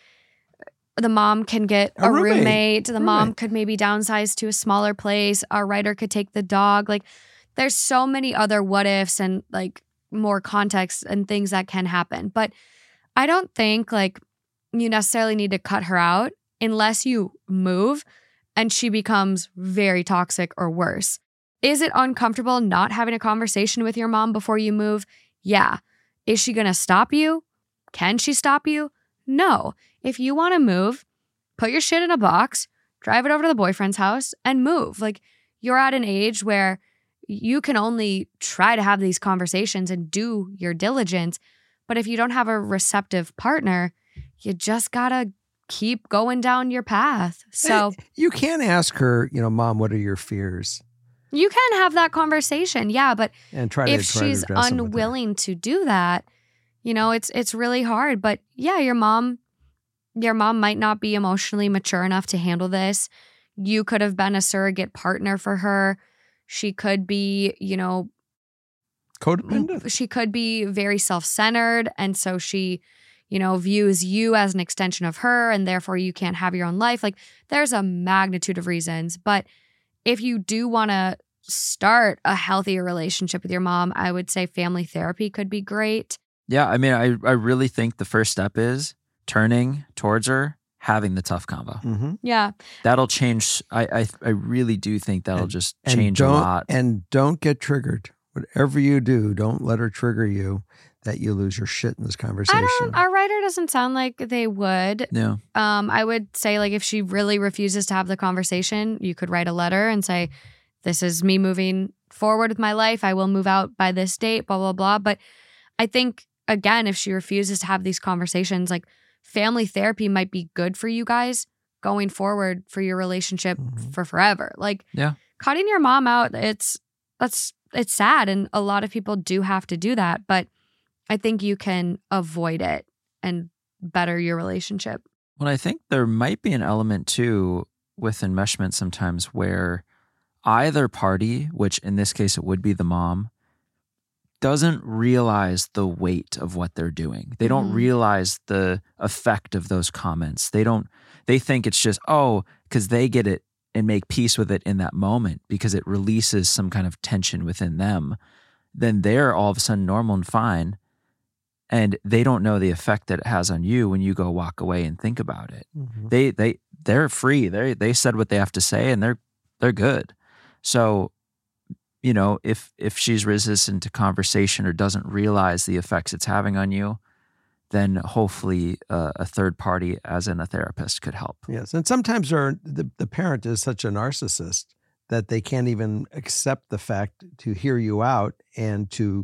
the mom can get A a, roommate. roommate. The mom Roommate. could maybe downsize to a smaller place. Our writer could take the dog. Like there's so many other what ifs and like more context and things that can happen. But I don't think like you necessarily need to cut her out unless you move and she becomes very toxic or worse. Is it uncomfortable not having a conversation with your mom before you move? Yeah. Is she going to stop you? Can she stop you? No. If you want to move, put your shit in a box, drive it over to the boyfriend's house and move. Like you're at an age where you can only try to have these conversations and do your diligence. But if you don't have a receptive partner, you just got to keep going down your path. So You can ask her, you know, Mom, what are your fears? you can have that conversation. Yeah. But And try to if try to she's address them with her. unwilling to do that, you know, it's it's really hard. But yeah, your mom, your mom might not be emotionally mature enough to handle this. You could have been a surrogate partner for her. She could be, you know, Codependent. she could be very self-centered. And so she, you know, views you as an extension of her and therefore you can't have your own life. Like there's a magnitude of reasons. But if you do want to start a healthier relationship with your mom, I would say family therapy could be great. Yeah, I mean, I, I really think the first step is turning towards her, having the tough convo. Mm-hmm. Yeah. That'll change. I, I, I really do think that'll And- just And change a don't- lot. And don't get triggered. Whatever you do, don't let her trigger you that you lose your shit in this conversation. I don't, our writer doesn't sound like they would. Yeah. Um, I would say like if she really refuses to have the conversation, you could write a letter and say, this is me moving forward with my life. I will move out by this date, blah, blah, blah. But I think, again, if she refuses to have these conversations, like family therapy might be good for you guys going forward for your relationship Mhm. for forever. Like Yeah. cutting your mom out, it's, that's, it's sad. And a lot of people do have to do that. But I think you can avoid it and better your relationship. Well, I think there might be an element too with enmeshment sometimes where either party, which in this case it would be the mom, doesn't realize the weight of what they're doing. They don't Mhm. realize the effect of those comments. They don't, they think it's just, oh, because they get it and make peace with it in that moment because it releases some kind of tension within them. then they're all of a sudden normal and fine. And they don't know the effect that it has on you when you go walk away and think about it. Mm-hmm. They they they're free. They they said what they have to say, and they're they're good. So, you know, if if she's resistant to conversation or doesn't realize the effects it's having on you, then hopefully uh, a third party, as in a therapist, could help. Yes, and sometimes the the parent is such a narcissist that they can't even accept the fact to hear you out and to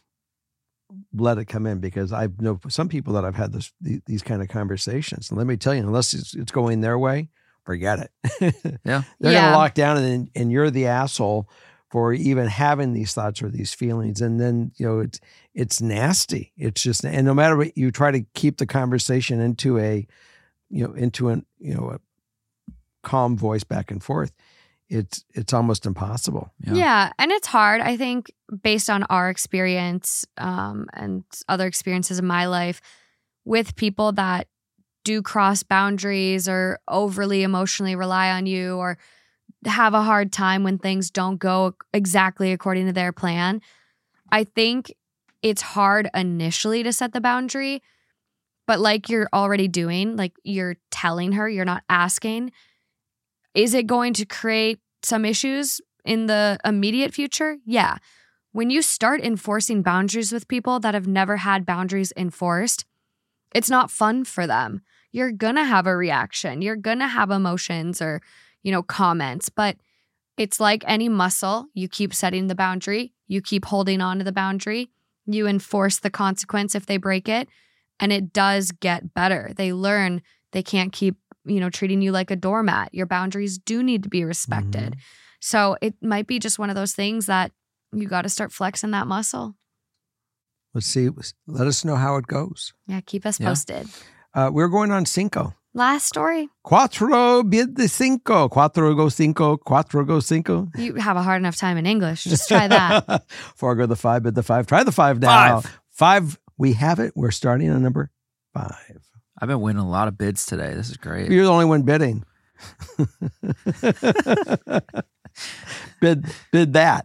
let it come in, because I know some people that I've had this these kind of conversations, and let me tell you, unless it's, it's going their way, forget it. Yeah, they're yeah. going to lock down, and and you're the asshole for even having these thoughts or these feelings, and then you know it's it's nasty. It's just, and no matter what you try to keep the conversation into a, you know, into an you know a calm voice back and forth, it's it's almost impossible. Yeah. yeah, and it's hard. I think based on our experience um, and other experiences in my life with people that do cross boundaries or overly emotionally rely on you or have a hard time when things don't go exactly according to their plan. I think it's hard initially to set the boundary, but like you're already doing, like you're telling her, you're not asking, is it going to create some issues in the immediate future? Yeah. When you start enforcing boundaries with people that have never had boundaries enforced, it's not fun for them. You're going to have a reaction. You're going to have emotions or, you know, comments, but it's like any muscle. You keep setting the boundary. You keep holding on to the boundary. You enforce the consequence if they break it, and it does get better. They learn they can't keep, you know, treating you like a doormat. Your boundaries do need to be respected. Mm-hmm. So it might be just one of those things that you got to start flexing that muscle. Let's see. Let us know how it goes. Yeah, keep us Yeah. posted. Uh, we're going on cinco. Last story. Cuatro de cinco. Cuatro go cinco. Cuatro go cinco. You have a hard enough time in English. Just try that. Four go the five, bid the five. Try the five now. Five. Five. We have it. We're starting on number five. I've been winning a lot of bids today. This is great. You're the only one bidding. bid, bid that.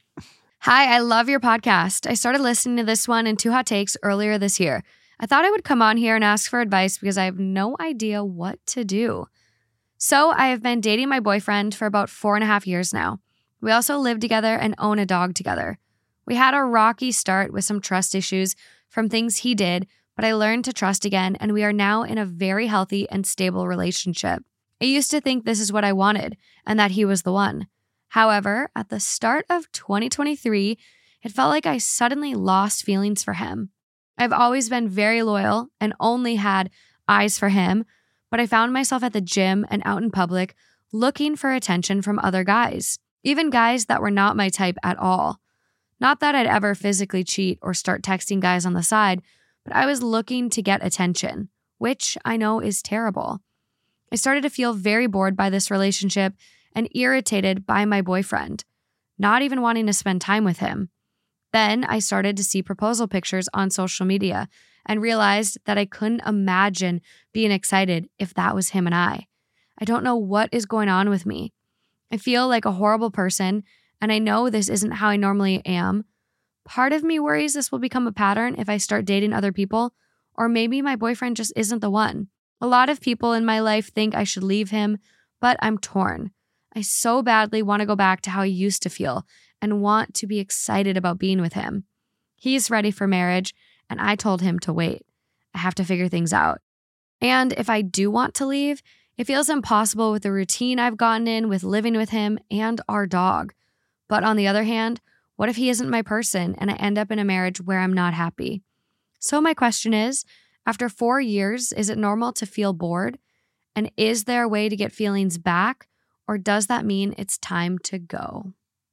Hi, I love your podcast. I started listening to this one and Two Hot Takes earlier this year. I thought I would come on here and ask for advice because I have no idea what to do. So I have been dating my boyfriend for about four and a half years now. We also live together and own a dog together. We had a rocky start with some trust issues from things he did, but I learned to trust again, and we are now in a very healthy and stable relationship. I used to think this is what I wanted and that he was the one. However, at the start of twenty twenty-three, it felt like I suddenly lost feelings for him. I've always been very loyal and only had eyes for him, but I found myself at the gym and out in public looking for attention from other guys, even guys that were not my type at all. Not that I'd ever physically cheat or start texting guys on the side, but I was looking to get attention, which I know is terrible. I started to feel very bored by this relationship and irritated by my boyfriend, not even wanting to spend time with him. Then I started to see proposal pictures on social media and realized that I couldn't imagine being excited if that was him and I. I don't know what is going on with me. I feel like a horrible person, and I know this isn't how I normally am. Part of me worries this will become a pattern if I start dating other people, or maybe my boyfriend just isn't the one. A lot of people in my life think I should leave him, but I'm torn. I so badly want to go back to how I used to feel and want to be excited about being with him. He's ready for marriage, and I told him to wait. I have to figure things out. And if I do want to leave, it feels impossible with the routine I've gotten in with living with him and our dog. But on the other hand, what if he isn't my person and I end up in a marriage where I'm not happy? So my question is, after four years, is it normal to feel bored? And is there a way to get feelings back? Or does that mean it's time to go?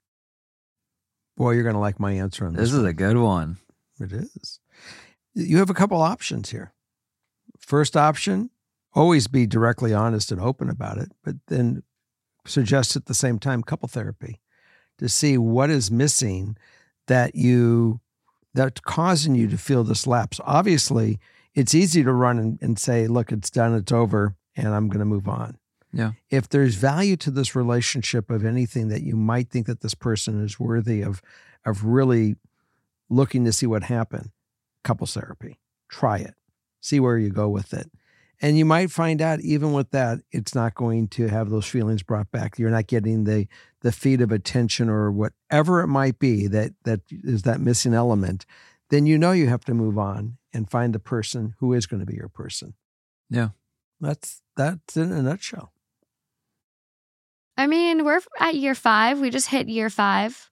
Boy, you're going to like my answer on this. This is one. a good one. It is. You have a couple options here. First option, always be directly honest and open about it, but then suggest at the same time couple therapy to see what is missing that you that's causing you to feel this lapse. Obviously, it's easy to run and, and say, look, it's done, it's over, and I'm going to move on. Yeah. If there's value to this relationship of anything that you might think that this person is worthy of of really looking to see what happened, couples therapy. Try it. See where you go with it. And you might find out even with that, it's not going to have those feelings brought back. You're not getting the the feed of attention or whatever it might be that that is that missing element. Then you know you have to move on and find the person who is going to be your person. Yeah. That's that's in a nutshell. I mean, we're at year five. We just hit year five.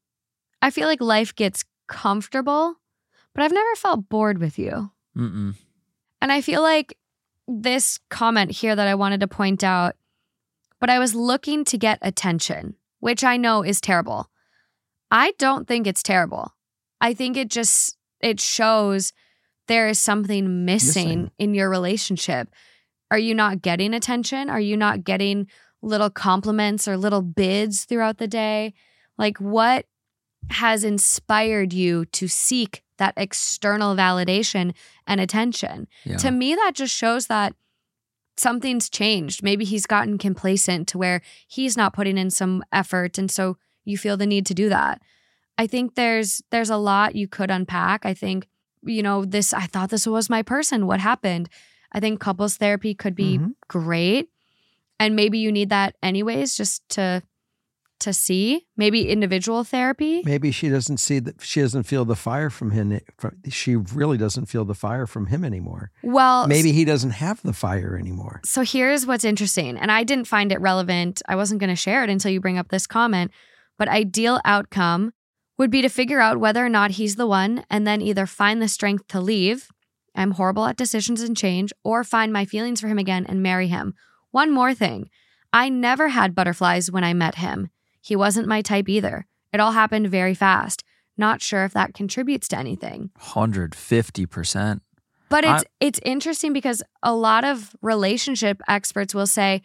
I feel like life gets comfortable, but I've never felt bored with you. Mm-mm. And I feel like this comment here that I wanted to point out, but I was looking to get attention, which I know is terrible. I don't think it's terrible. I think it just, it shows there is something missing, Missing. in your relationship. Are you not getting attention? Are you not getting little compliments or little bids throughout the day? Like, what has inspired you to seek that external validation and attention? Yeah. To me, that just shows that something's changed. Maybe he's gotten complacent to where he's not putting in some effort, and so you feel the need to do that. I think there's there's a lot you could unpack. I think, you know, this, I thought this was my person. What happened? I think couples therapy could be Mhm. great. And maybe you need that anyways, just to to see. Maybe individual therapy. Maybe she doesn't see that, she doesn't feel the fire from him. From, she really doesn't feel the fire from him anymore. Well, Maybe he doesn't have the fire anymore. so here's what's interesting, and I didn't find it relevant. I wasn't going to share it until you bring up this comment, but ideal outcome would be to figure out whether or not he's the one and then either find the strength to leave. I'm horrible at decisions and change, or find my feelings for him again and marry him. One more thing. I never had butterflies when I met him. He wasn't my type either. It all happened very fast. Not sure if that contributes to anything. one hundred fifty percent. But it's I- it's interesting because a lot of relationship experts will say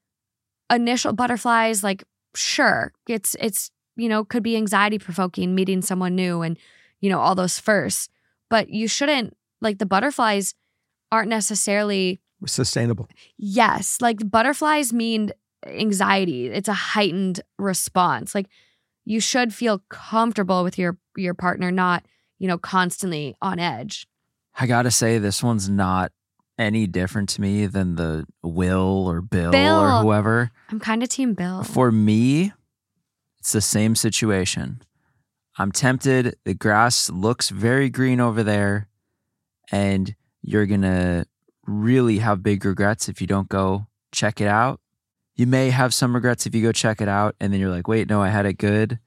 initial butterflies, like, sure, it's it's you know, could be anxiety provoking meeting someone new and, you know, all those firsts. But you shouldn't, like, the butterflies aren't necessarily, Sustainable. yes, like butterflies mean anxiety. It's a heightened response. Like, you should feel comfortable with your your partner, not, you know, constantly on edge. I gotta say, this one's not any different to me than the Will or Bill, Bill. or whoever. I'm kind of team Bill. For me, it's the same situation. I'm tempted. The grass looks very green over there, and you're gonna really have big regrets if you don't go check it out. You may have some regrets if you go check it out, and then you're like, wait, no, I had it good.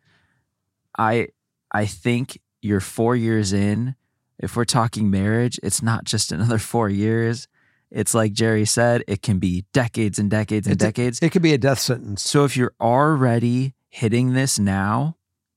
I I think you're four years in. If we're talking marriage, it's not just another four years. It's like Jerry said, it can be decades and decades and It's a- decades. It could be a death sentence. So if you're already hitting this now,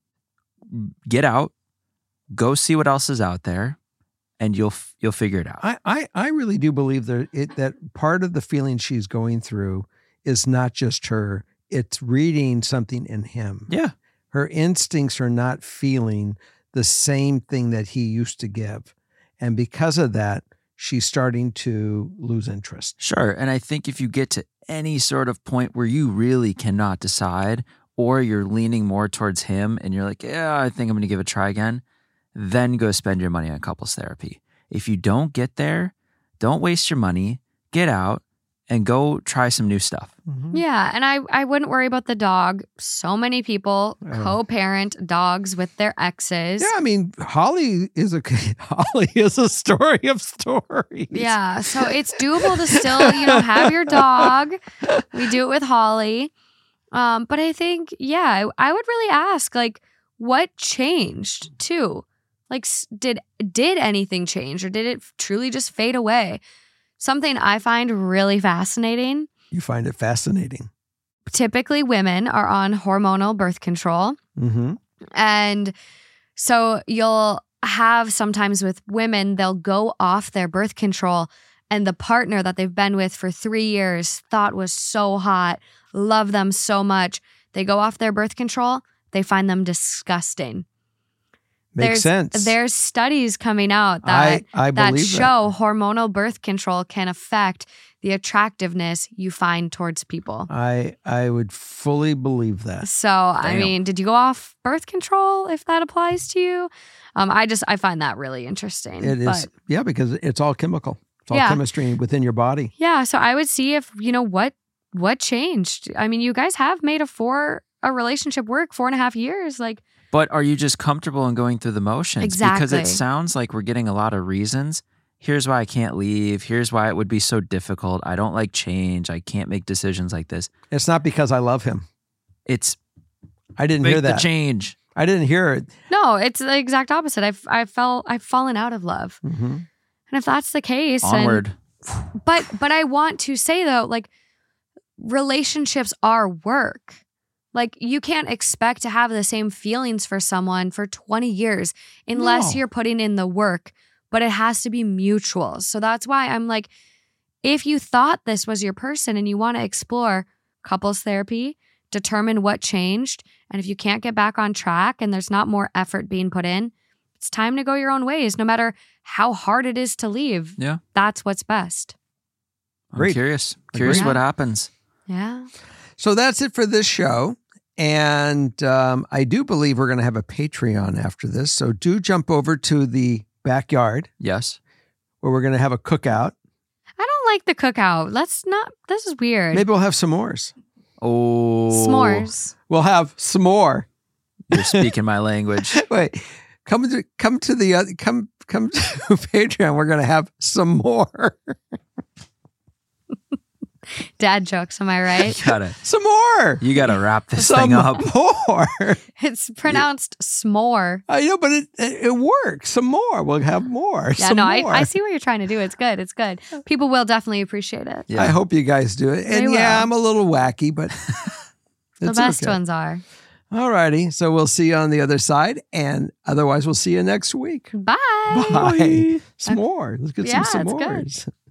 get out, go see what else is out there, and you'll you'll figure it out. I, I, I really do believe that it, that part of the feeling she's going through is not just her. It's reading something in him. Yeah. Her instincts are not feeling the same thing that he used to give. And because of that, she's starting to lose interest. Sure. And I think if you get to any sort of point where you really cannot decide, or you're leaning more towards him and you're like, yeah, I think I'm going to give it a try again, then go spend your money on couples therapy. If you don't get there, don't waste your money, get out and go try some new stuff. Mm-hmm. Yeah, and I, I wouldn't worry about the dog. So many people Oh. co-parent dogs with their exes. Yeah, I mean, Holly is a Holly is a story of stories. Yeah, so it's doable to still, you know, have your dog. We do it with Holly. Um, but I think, yeah, I, I would really ask, like, what changed too? Like, s- did did anything change, or did it truly just fade away? Something I find really fascinating. You find it fascinating. Typically, women are on hormonal birth control. Mm-hmm. And so you'll have sometimes with women, they'll go off their birth control, and the partner that they've been with for three years thought was so hot, love them so much. They go off their birth control, they find them disgusting. Makes there's, sense. There's studies coming out that, I, I that believe show hormonal birth control can affect the attractiveness you find towards people. I I would fully believe that. So, I Damn. mean, did you go off birth control if that applies to you? Um, I just, I find that really interesting. It is, But, yeah, because it's all chemical. It's all Yeah. chemistry within your body. yeah, so I would see if, you know, what what changed. I mean, you guys have made a four, a relationship work four and a half years. Like, But are you just comfortable in going through the motions? Because Exactly. it sounds like we're getting a lot of reasons. Here's why I can't leave. Here's why it would be so difficult. I don't like change. I can't make decisions like this. It's not because I love him. It's I didn't make hear the that. change. I didn't hear it. no, it's the exact opposite. I've, I felt, I've fallen out of love. hmm And if that's the case, and- Onward. But but I want to say though, like, relationships are work. Like, you can't expect to have the same feelings for someone for twenty years unless No. you're putting in the work, but it has to be mutual. So that's why I'm like, if you thought this was your person and you want to explore couples therapy, determine what changed, and if you can't get back on track and there's not more effort being put in, it's time to go your own ways, no matter how hard it is to leave. Yeah. That's what's best. I'm Great. curious. Curious Agreed. what happens. Yeah. So that's it for this show. And um, I do believe we're going to have a Patreon after this. So do jump over to the backyard Yes. where we're going to have a cookout. I don't like the cookout. Let's not, this is weird. Maybe we'll have s'mores. Oh. S'mores. We'll have some more. You're speaking my language. Wait, come to come to the other, come come to Patreon. We're going to have some more. Dad jokes, am I right? You gotta, Some more. you gotta wrap this Some thing up. more. It's pronounced s'more. I know, but it, it it works. Some more. We'll have more. Yeah, Some no, I, more. I see what you're trying to do. It's good. It's good. People will definitely appreciate it. Yeah. I hope you guys do it. And They yeah, will. I'm a little wacky, but The it's best okay. ones are. All righty. So we'll see you on the other side. And otherwise, we'll see you next week. Bye. Bye. S'more. Let's get Yeah, some it's good. s'mores.